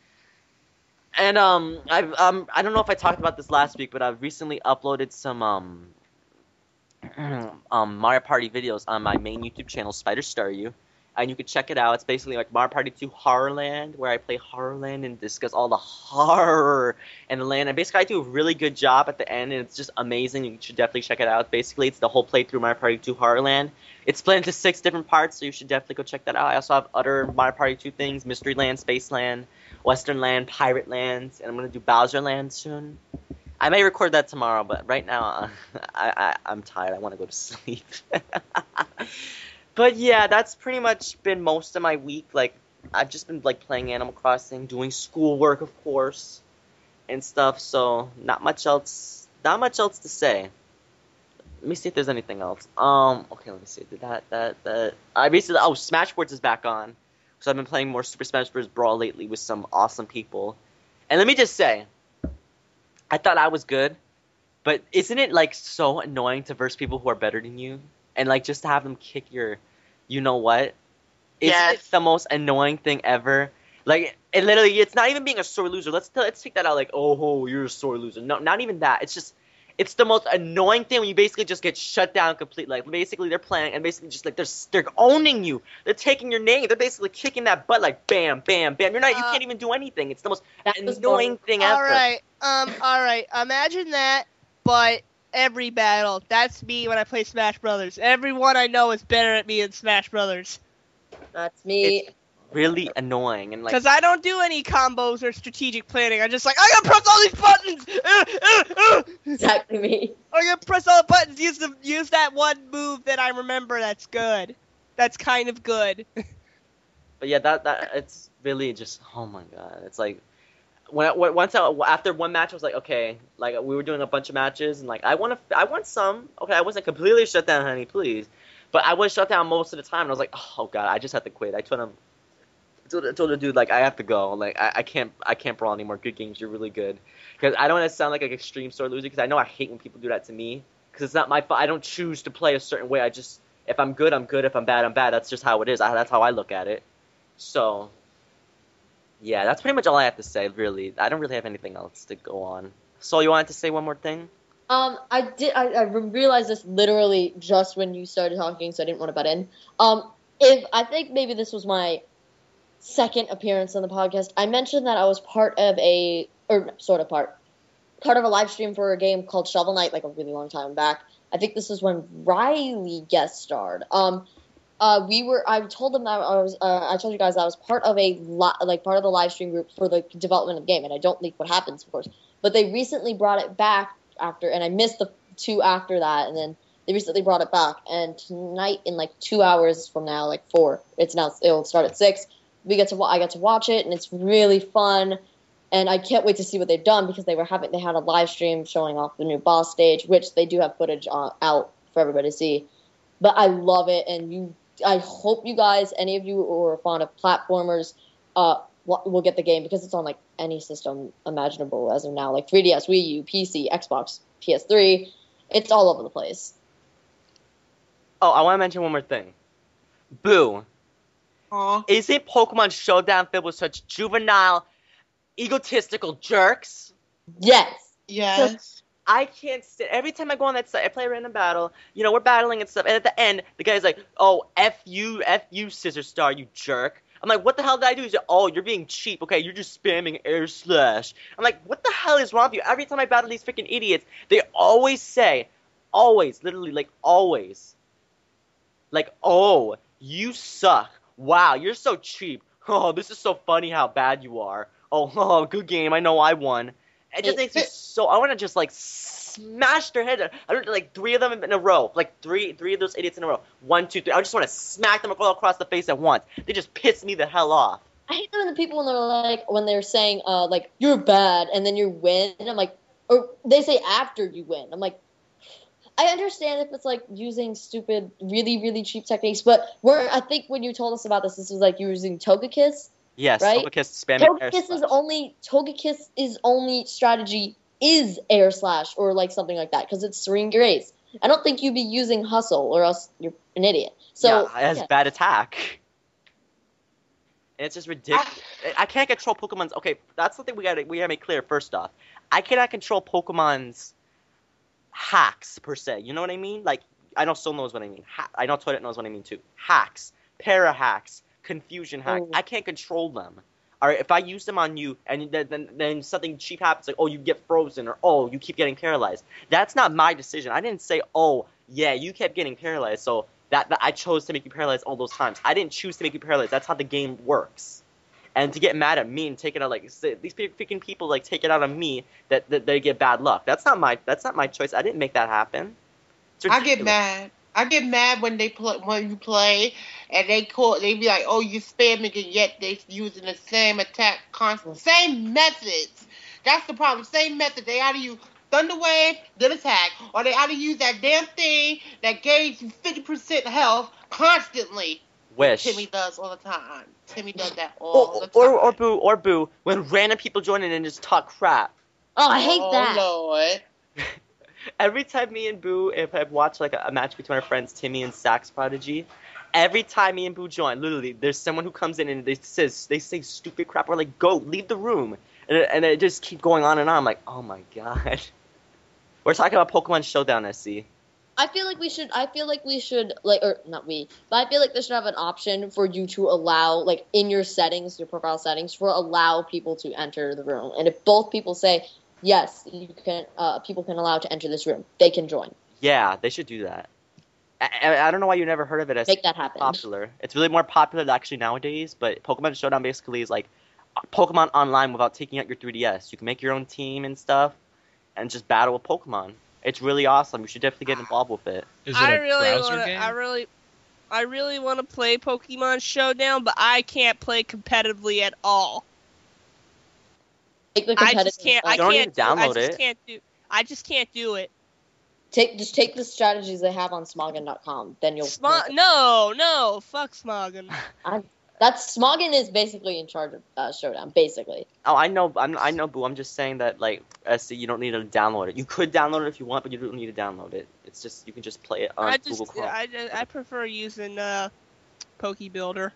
And, I don't know if I talked about this last week, but I've recently uploaded some, Mario Party videos on my main YouTube channel, Spider Star You. And you can check it out. It's basically like Mario Party 2 Horrorland, where I play Horrorland and discuss all the horror in the land. And basically, I do a really good job at the end, and it's just amazing. You should definitely check it out. Basically, it's the whole playthrough Mario Party 2 Horrorland. It's split into 6 different parts, so you should definitely go check that out. I also have other Mario Party 2 things: Mystery Land, Space Land, Western Land, Pirate Land, and I'm going to do Bowser Land soon. I may record that tomorrow, but right now, I'm tired. I want to go to sleep. But yeah, that's pretty much been most of my week. Like, I've just been like playing Animal Crossing, doing schoolwork, of course, and stuff. So not much else. Not much else to say. Let me see if there's anything else. Okay, let me see. Did that. I basically. Oh, Smashboards is back on. So I've been playing more Super Smash Bros. Brawl lately with some awesome people. And let me just say, I thought I was good, but isn't it like so annoying to verse people who are better than you, and like just to have them kick your, you know what? Isn't it the most annoying thing ever? Like, it literally, it's not even being a sore loser. Let's take that out. Like, oh, you're a sore loser. No, not even that. It's just. It's the most annoying thing when you basically just get shut down completely. Like, basically, they're playing and basically just, like, they're owning you. They're taking your name. They're basically kicking that butt, like, bam, bam, bam. You can't even do anything. It's the most annoying thing ever. All right. Imagine that, but every battle. That's me when I play Smash Brothers. Everyone I know is better at me in Smash Brothers. That's me. It's really annoying. And like, because I don't do any combos or strategic planning. I'm just like, I gotta press all these buttons! Exactly me. I gotta press all the buttons. Use that one move that I remember that's good. That's kind of good. But yeah, that it's really just, oh my god. It's like, after one match, I was like, okay, like, we were doing a bunch of matches, and like, I won some. Okay, I wasn't completely shut down, honey, please. But I was shut down most of the time, and I was like, oh god, I just have to quit. I told the dude, like, I have to go. Like, I can't brawl anymore. Good games, you're really good. Because I don't want to sound like an extreme sore loser, because I know I hate when people do that to me. Because it's not my fault. I don't choose to play a certain way. If I'm good, I'm good. If I'm bad, I'm bad. That's just how it is. That's how I look at it. So, yeah, that's pretty much all I have to say, really. I don't really have anything else to go on. So, you wanted to say one more thing? I did. I realized this literally just when you started talking, so I didn't want to butt in. I think maybe this was my second appearance on the podcast, I mentioned that I was part of a live stream for a game called Shovel Knight, like a really long time back. I think this is when Riley guest starred. I told them that I told you guys that I was part of part of the live stream group for the development of the game, and I don't leak what happens, of course. But they recently brought it back after, and I missed the 2 after that, and then they recently brought it back. And tonight, in like 2 hours from now, like 4, it'll start at 6. I get to watch it, and it's really fun. And I can't wait to see what they've done, because they had a live stream showing off the new boss stage, which they do have footage out for everybody to see. But I love it, and I hope you guys, any of you who are fond of platformers, will get the game, because it's on like any system imaginable as of now, like 3DS, Wii U, PC, Xbox, PS3. It's all over the place. Oh, I want to mention one more thing. Boo. Aww. Isn't Pokemon Showdown filled with such juvenile, egotistical jerks? Yes. I can't sit. Every time I go on that site, I play a random battle. We're battling and stuff. And at the end, the guy's like, "Oh, F you, Scissor Star, you jerk." I'm like, "What the hell did I do?" He's like, "Oh, you're being cheap. Okay, you're just spamming air slash." I'm like, "What the hell is wrong with you?" Every time I battle these freaking idiots, they always say, literally, like, always. Like, "Oh, you suck. Wow, you're so cheap. Oh, this is so funny how bad you are. Oh, good game. I know I won." It just makes me so. I want to just like smash their head. I don't like 3 of them in a row, like three of those idiots in a row. 1, 2, 3. I just want to smack them all across the face at once. They just piss me the hell off. I hate when the people when they're saying like you're bad and then you win. And I'm like, or they say after you win. I'm like, I understand if it's like using stupid, really, really cheap techniques, but I think when you told us about this was like you were using Togekiss. Yes, right? Togekiss spamming air slash. Togekiss' only strategy is air slash or like something like that, because it's Serene Grace. I don't think you'd be using Hustle, or else you're an idiot. So yeah, it has bad attack. And it's just ridiculous. I can't control Pokemon's. Okay, that's something we gotta make clear. First off, I cannot control Pokemon's hacks per se. You know what I mean? Like, I know Sol knows what I mean. I know Toadette knows what I mean too. Hacks, para hacks, confusion hacks. I can't control them. All right, if I use them on you and then something cheap happens, like, oh, you get frozen, or oh, you keep getting paralyzed. That's not my decision. I didn't say, oh, yeah, you kept getting paralyzed, so that I chose to make you paralyzed all those times. I didn't choose to make you paralyzed. That's how the game works. And to get mad at me and take it out, like, these freaking people, like, take it out on me that they get bad luck. That's not my choice. I didn't make that happen. I get mad I get mad when when you play and they be like, oh, you spamming, and yet they using the same attack, same methods. That's the problem. Same method. They either use Thunder Wave, then attack, or they either use that damn thing that gave you 50% health constantly. Wish. Timmy does all the time. Timmy does that all the time. Or boo, when random people join in and just talk crap. Oh, I hate that. Oh, Lord. Every time me and Boo, if I've watched like a match between our friends Timmy and Sax Prodigy, every time me and Boo join, literally, there's someone who comes in and they say stupid crap. We're like, go, leave the room. And it just keep going on and on. I'm like, oh my god. We're talking about Pokemon Showdown, SC. I feel like we should, like, or not we, but I feel like they should have an option for you to allow, like, in your settings, your profile settings, for allow people to enter the room. And if both people say, yes, you can, people can allow to enter this room, they can join. Yeah, they should do that. I don't know why you never heard of it as Make that happen. popular. It's really more popular actually nowadays, but Pokemon Showdown basically is like Pokemon online without taking out your 3DS. You can make your own team and stuff and just battle with Pokemon. It's really awesome. You should definitely get involved with it. Is it a browser game? I really want to play Pokemon Showdown, but I can't play competitively at all. Take the I competitive. just can't. I don't can't need to download I just can't do it. Just take the strategies they have on Smoggin.com. Then you'll. No, fuck Smoggin. That's Smoggin is basically in charge of Showdown, basically. Oh, I know, Boo. I'm just saying that, like, SC, you don't need to download it. You could download it if you want, but you don't need to download it. It's just, you can just play it on Google Chrome. I prefer using PokeBuilder.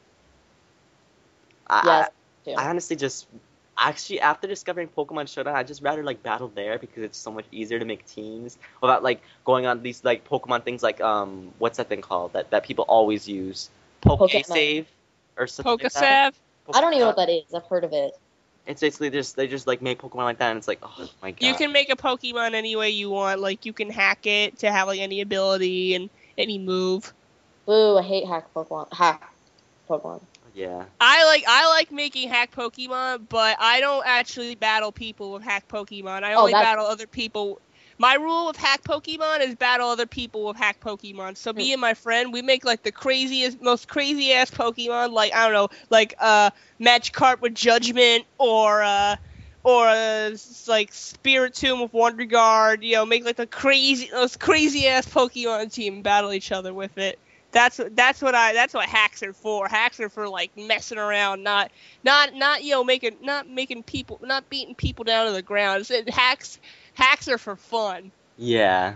I honestly just, actually, after discovering Pokemon Showdown, I just rather, like, battle there because it's so much easier to make teams without, like, going on these, like, Pokemon things like, what's that thing called that people always use? PokeSave? Or something like that. I don't even know what that is. I've heard of it. It's basically they just like make Pokemon like that, and it's like, oh my god. You can make a Pokemon any way you want. Like you can hack it to have like any ability and any move. Boo! I hate hack Pokemon. Yeah. I like making hack Pokemon, but I don't actually battle people with hack Pokemon. I only battle other people. My rule with hack Pokemon is battle other people with hack Pokemon. So me and my friend, we make like the most crazy ass Pokemon, like I don't know, like Magikarp with Judgment or like Spiritomb with Wonder Guard. You know, make like most crazy ass Pokemon team and battle each other with it. That's what hacks are for. Hacks are for like messing around, not beating people down to the ground. Hacks are for fun. Yeah.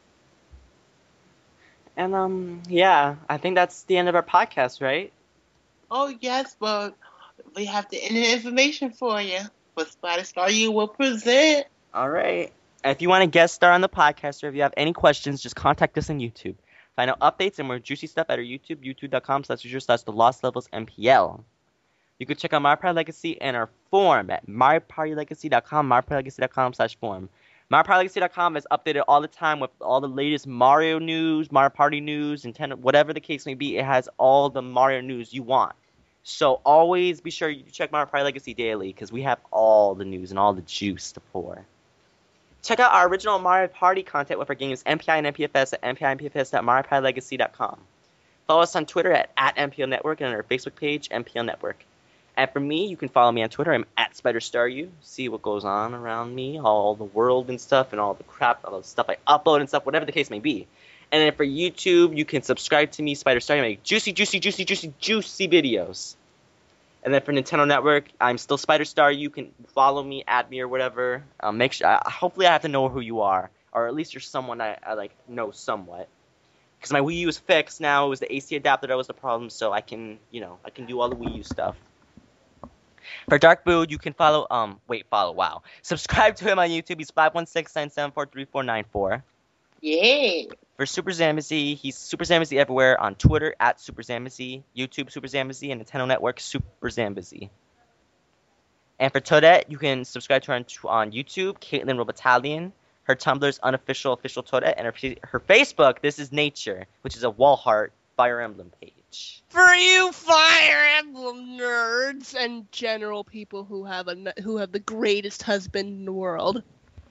And yeah, I think that's the end of our podcast, right? Oh yes, but we have the information for you. But Spider Star U will present. All right. If you want to guest star on the podcast, or if you have any questions, just contact us on YouTube. Find out updates and more juicy stuff at our YouTube, youtube.com/TheLostLevelsMPL. You can check out Mario Party Legacy and our forum at MarioPartyLegacy.com, MarioPartyLegacy.com/forum. MarioPartyLegacy.com is updated all the time with all the latest Mario news, Mario Party news, Nintendo, whatever the case may be. It has all the Mario news you want. So always be sure you check Mario Party Legacy daily because we have all the news and all the juice to pour. Check out our original Mario Party content with our games MPI and MPFS at MPI and MPFS at MarioPartyLegacy.com. Follow us on Twitter at MPL Network and on our Facebook page, MPL Network. And for me, you can follow me on Twitter. I'm at SpiderStarU. See what goes on around me, all the world and stuff, and all the crap, all the stuff I upload and stuff, whatever the case may be. And then for YouTube, you can subscribe to me, SpiderStar. I make juicy videos. And then for Nintendo Network, I'm still SpiderStar. You can follow me, add me, or whatever. Make sure. Hopefully, I have to know who you are, or at least you're someone I like know somewhat. Because my Wii U is fixed now. It was the AC adapter that was the problem, so I can do all the Wii U stuff. For Dark Boo, you can wow. Subscribe to him on YouTube. He's 516-974-3494. Yeah. For Super Zambezi, he's Super Zambezi everywhere on Twitter at Super Zambezi, YouTube Super Zambezi, and Nintendo Network Super Zambezi. And for Toadette, you can subscribe to her on YouTube, Caitlin Robotallion. Her Tumblr's unofficial Toadette, and her Facebook, This Is Nature, which is a wall heart Fire Emblem page. For you Fire Emblem nerds and general people who have the greatest husband in the world.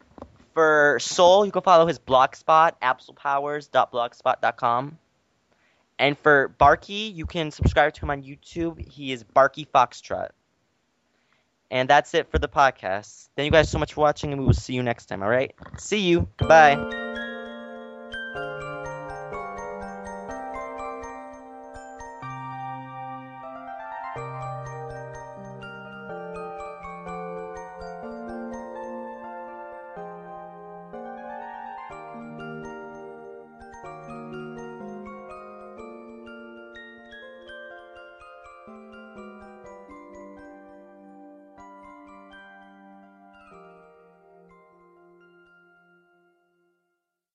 For Soul, you can follow his blogspot, absolpowers.blogspot.com. And for Barky, you can subscribe to him on YouTube. He is Barky Foxtrot. And that's it for the podcast. Thank you guys so much for watching, and we will see you next time, all right? See you. Bye.